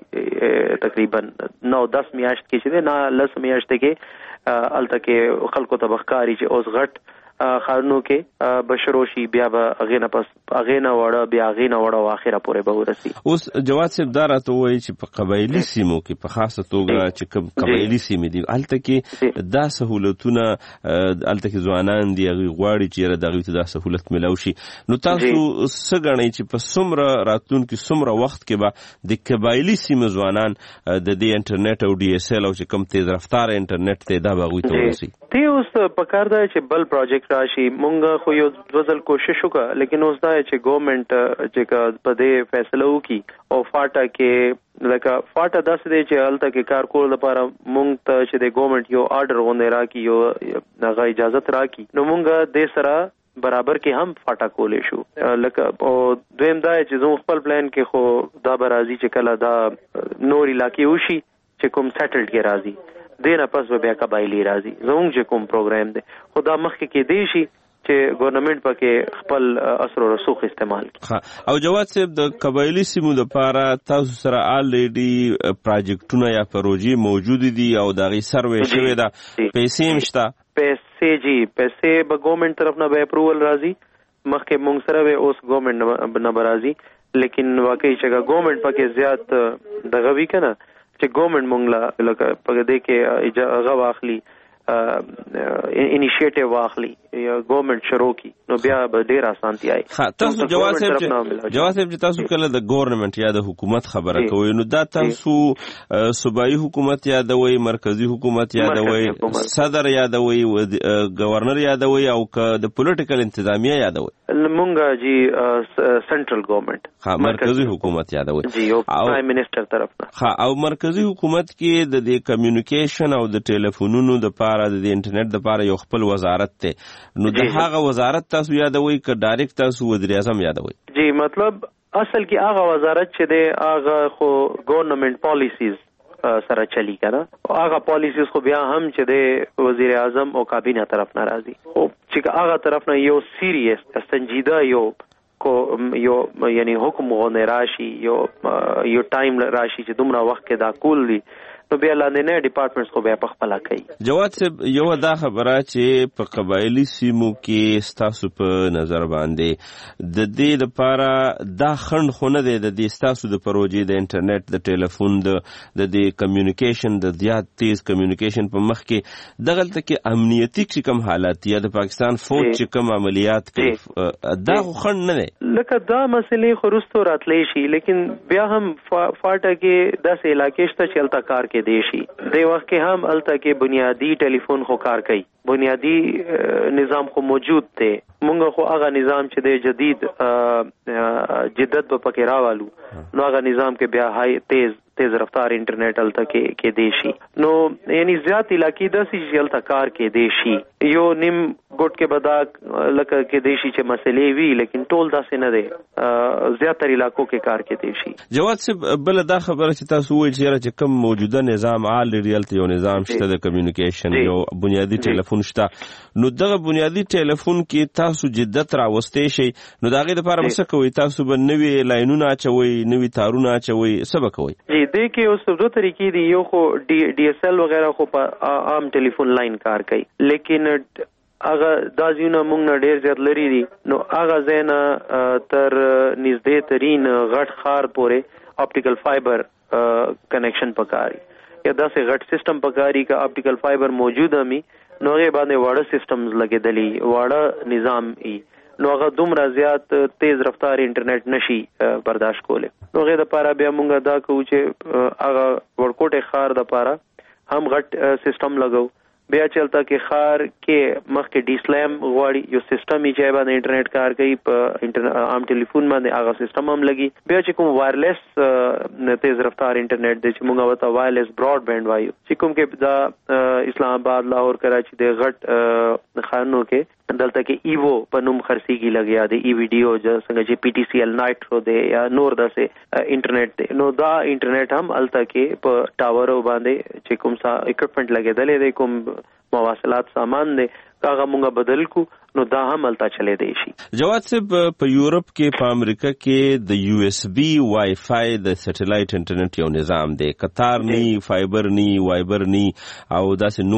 تقریبا نو دس میاشت کې شته نه لس میاشت کې الته کې خلکو ته بخکاری چې اوس غټ خارنو کې بشروشي بیا به اغه نه پس اغه نه وړه بیا اغه نه وړه واخره پورې به ورسي. اوس جواد صاحب دا راته وایي چې په قبایلی سیمو کې په خاصه توګه چې کوم قبایلی سیمې دي الته کې دا سہولتونه الته کې ځوانان دي هغه غواړي چې دغه ته دا سہولت ملو شي. نو تاسو څنګه چې په سمره راتلونکو سمره وخت کې به د قبایلی سیمو ځوانان د دې انټرنیټ او ډي اس ال او چې کوم تیز رفتار انټرنیټ ته دا به ته ورسي. ته اوس په کار دا چې بل پروجیکټ راشي مونږ خو یو ځل کوشش وکړه لیکن اوس دا چې ګورنمنت چې په دې فیصله وکړي او فاټا کې لکه فاټا داسې دی چې هلته کې کار کول لپاره مونږ ته چې د ګورنمنت یو آرډر غونډه راکړي یو هغه اجازه راکړي نو مونږ د سره برابر کې هم فاټا کولې شو. لکه او دویم دا چې زموږ خپل پلان کې خو دا برازي چې کله دا نور علاقې وشي چې کوم سیټلډ کې راځي دینه پس به بیا قبایلی راځي زموږ چې کوم پروګرام دی خدا مخکې کې دی شي چې ګورنمنت پکې خپل اثر او رسوخ استعمال کړي. او جواد صاحب د قبایلی سیمو لپاره تاسو سره الریډي پروجیکټونه یا پروژې موجود دي او دغه سروې شوی دا پیسې مشته پیسې جی پیسې به ګورنمنت طرف نه به اپروول راځي مخکې مونږ سره به اوس ګورنمنت نه برازي لیکن واقعي چې ګورنمنت پکې زیات دغه وی کنه چې ګورنمنت مونږ لا لکه په دې کې هغه واخلي انیشیټیو واخلي یا ګورنمنت شروع کی نو بیا به ډیر اسانتي آی. تاسو جواد صاحب جواد صاحب تاسو کله د ګورنمنت یا د حکومت خبره کوئ نو دا تاسو صوبایي حکومت یادوي مرکزی حکومت یادوي صدر یادوي گورنر یادوي او د پولیټیکل انتظامیه یادوي؟ مونږه جی سنټرل ګورنمنت ها مرکزی حکومت یادوي جی او پرایم منسٹر طرف نه ها او مرکزی حکومت کې د دې کمیونیکیشن او د ټلیفونونو د پاره د انټرنیټ د پاره یو خپل وزارت ته نو د هغه وزارت تاسو یادوي ک ډایرکټ تاسو وزیر اعظم یادوي؟ جی مطلب اصل کې هغه وزارت چې دی هغه خو ګورنمنت پالیسیز سره چلی کنه هغه پالیسیز خو بیا هم چې دی وزیر اعظم او کابینه طرف نه راځي او چې هغه طرف نه یو سیریس سنجیده یو کو یو یعنی حکم غونې راشي یو یو ټایم راشي چې دومره وخت کې دا کول دي نو بیا لاندې نه ډپارټمنټس خو بیا په خپل کوي. جواد صاحب یو دا خبره چې په قبایلی سیمو کې ستاسو په نظر باندې د دې لپاره دا خند خو نه دی د دې ستاسو د پروژې د انټرنیټ د ټلیفون د د دې کمیونیکیشن د زیات تیز کمیونیکیشن په مخ کې دغلته کې امنیتي کوم حالات یا د پاکستان فوج چې کوم عملیات کوي دا خو خند نه دی لکه دا مسلې خو رستو راتلې شي لیکن بیا هم فاټا کې داسې علاقې شته چې هلته کار کې دیشي دی وخت کې هم الته کې بنیادی ټلیفون خو کار کوي بنیادی نظام خو موجود دی مونږ خو هغه نظام چې دی جدید جدت په پکې راوالو نو هغه نظام کې بیا هاي تیز تیز رفتار انټرنیټ الته کې کې دیشي نو یعنی زیات علاقې د سیجل تا کار کې دیشي یو نیم ګوټ کې بدا لکه کې دیشي چې مسلې وی لیکن ټول داسې نه دی زیاتره علاقو کې کار کې دیشي. جواد صاحب بل دا خبره چې تاسو وایي چې کوم موجوده نظام عال ریالټي یو نظام شته د کمیونیکیشن یو بنیادی ټلیفون شته نو دغه بنیادی ټلیفون کې تاسو جدت راوستې شي نو دا غي لپاره څه کوي تاسو به نوې لاینونه چوي نوې تارونه چوي سبا کوي. جی دې کې اوس دوه طریقې دي یو خو ډي اس ال وغیرہ خو په عام ټلیفون لاین کار کوي لیکن هغه دا ځینو موږ نه ډیر زیات لري دي نو هغه زینا تر نږدې ترين غټ خار پورې اپټیکل فایبر کنیکشن پکاري یا داسې غټ سیستم پکاري کا اپټیکل فایبر موجود امي نو هغه باندې واړه سیستمز لګېدلي واړه نظام ای نو هغه دومره زیات تیز رفتار انټرنیټ نشي برداشت کوله نو هغه د لپاره بیا موږ دا کوو چې هغه ورکوټه خار د لپاره هم غټ سیستم لګو بیا چلتا کې خار کې مخکې ډي سلام غواړي یو سیستم یې چې باندې انټرنیټ کار کوي په انټرنیټ عام ټلیفون باندې هغه سیستم هم لګي بیا چې کوم وایرلیس تیز رفتار انټرنیټ د چې موږ وته وایرلیس براډ بینډ وایو چې کوم کې دا اسلام آباد لاهور کراچي د غټ خانو کې دلته کې ایوو په نوم خرسيږي لګیا دی ای ویډیو چې څنګه چې پی ټی سی ال نایټرو دی یا نور داسې انټرنیټ دی نو دا انټرنیټ هم الته کې په ټاورو باندې چې کوم څه اکوپمنٹ لګیدلې دی کوم مواصلات سامان دی هغه مونږه بدل کو نو دا هم الته چلے دی شي. جواد صاحب په یورپ کې په امریکا کې د یو اس بی وای فای د سټلایټ انټرنیټ یو نظام دی قطار نی فایبر نی وایبر نی او داسې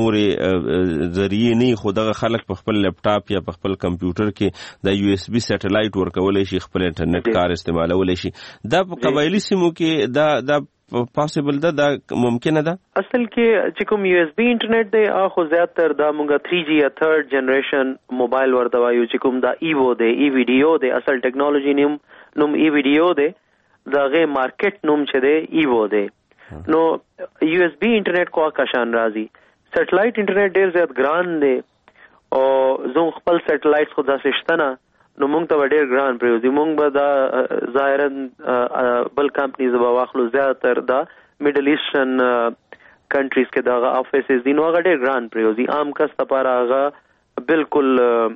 نورې ذریعہ نی خو دغه خلک په خپل لپټاپ یا په خپل کمپیوټر کې د یو اس بی سټلایټ ورکولای شي خپل انټرنیټ کار استعمالولای شي دا په قبایلی سیمو کې دا دا پاسبل ده دا ممکنه ده اصل کې چې کوم یو اس بی انټرنیټ دی اخو زیاتره دا مونږه تھری جی یا تھرد جنریشن موبایل ورته وایو چې کوم دا ایوو دی ای ویډیو دی اصل ټیکنالوژي نوم نوم ای ویډیو دی دا غي مارکیټ نوم چې دی ایوو دی نو یو اس بی انټرنیټ کو آکاشان راځي سټلایټ انټرنیټ ډیر زیات ګران دی او زه خپل سټلایټ خو داسې شته نه نو مونږ ته ډېر ګران پریوزي مونږ به دا ظاهرا بل کمپنیز به واخلو زیاتر دا میډل ایسټرن کنټریز کې دا افیسز دي نو هغه ډېر ګران پریوزي عام کس لپاره هغه بالکل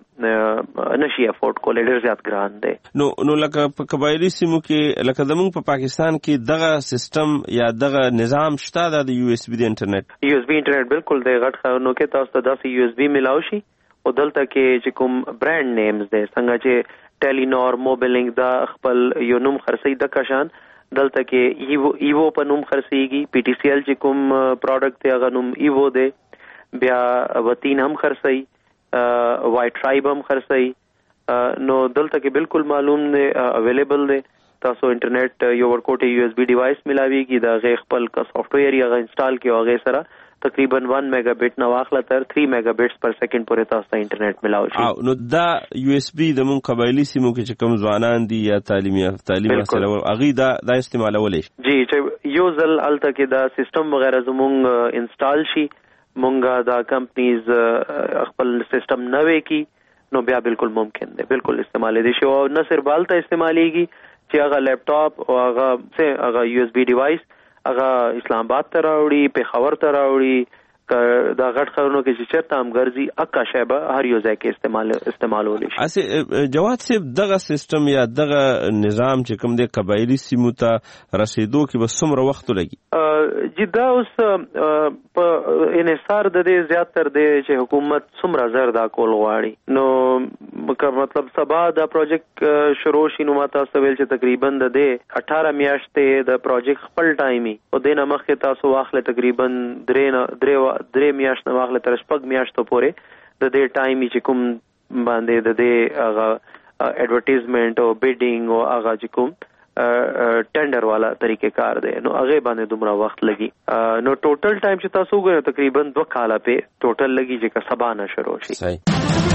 نشي افورد کولای ډېر زیات ګران دی نو نو لکه په قبایلی سیمو کې لکه زمونږ په پاکستان کې دغه سیستم یا دغه نظام شته د یو اس بی د انټرنیټ یو اس بی انټرنیټ بالکل دی غټ خانو کې تاسو ته داسې یو اس بی ملاو شي او دلته کې چې کوم برانډ نیمز دي څنګه چې ټیلینور موبایلینګ دا خپل یو نوم خرڅي د کشان دلته کې ایوو ایوو په نوم خرڅيږي پی ټی سی ال چې کوم پروډکټ دی هغه نوم ایوو دی بیا وتین هم خرڅي وای ټرایب هم خرڅي نو دلته کې بالکل معلوم دی اویلیبل دی تاسو انټرنیټ یو ورکوټ یو اس بی ډیوایس ملاويږي دا غي خپل کا سافټ ویر یا انسټال کې او غي سره تقریبا ون میگا بیٹ نو واخله تر تھری میگا بیٹس پر سیکنډ پورې تاسو ته انټرنیټ ملاوي شي نو دا یو اس بی د مون قبایلی سیمو کې چې کوم ځوانان دي یا تعلیمي تعلیم حاصل اغي دا دا استعمالول شي جی چې یو ځل الته کې دا سیستم وغیرہ زمونږ انسټال شي مونږه دا کمپنیز خپل سیستم نوې کی نو بیا بالکل ممکن دی بالکل استعمال دي شي او نه صرف بالته استعماليږي چې هغه لپټاپ او هغه څه هغه یو اس بی ډیوایس هغه اسلام آباد ته راوړي پیښور ته راوړي دا غټ خبرونو کې چې چرته هم ګرځي اکا شیبه هر یو ځای کې استعمال استعمالول شي. اسه جواد صاحب دغه سیستم یا دغه نظام چې کوم د قبایلی سیمو ته رسیدو کې به څومره وخت لګي جدا اوس په انحصار د دې زیاتره د چې حکومت څومره زر دا کول غواړي نو مطلب سبا دا پروجیکټ شروع شي نو ماته سویل چې تقریبا د دې اٹھارہ میاشتې د پروجیکټ خپل ټایمي او د نمخه تاسو واخله تقریبا درې درې درې میاشتې واخله تر شپږ میاشتو پورې د دې ټایمي چې کوم باندې د دې هغه اډورټایزمنت او بیډینګ او هغه چې کوم ټندر والا طریقې کار دی نو هغه باندې دومره وخت لګي نو ټوټل ټایم چې تاسو وګورئ تقریبا دوه کاله په ټوټل لګي چې کا سبا نه شروع شي. صحیح.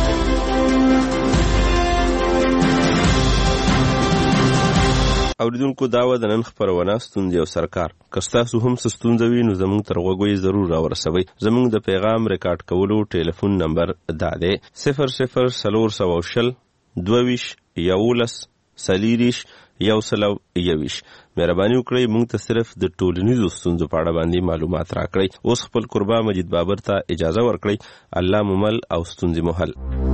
اوریدونکو دا و د نن خبرونه ستوندې او سرکار کستاسو هم ستوندوي نو زموږ تر غوږی ضرور راورسوي. زموږ د پیغام ریکارډ کولو ټلیفون نمبر دا دی صفر صفر سلور سو شل دویش یولس سلیریش یو سلو یویش. مهرباني وکړئ موږ ته صرف د ټولنیزو ستونزو په اړه باندې معلومات راکړئ. اوس خپل قربا مجید بابر ته اجازه ورکړئ. الله مو مل او ستونزې مو حل.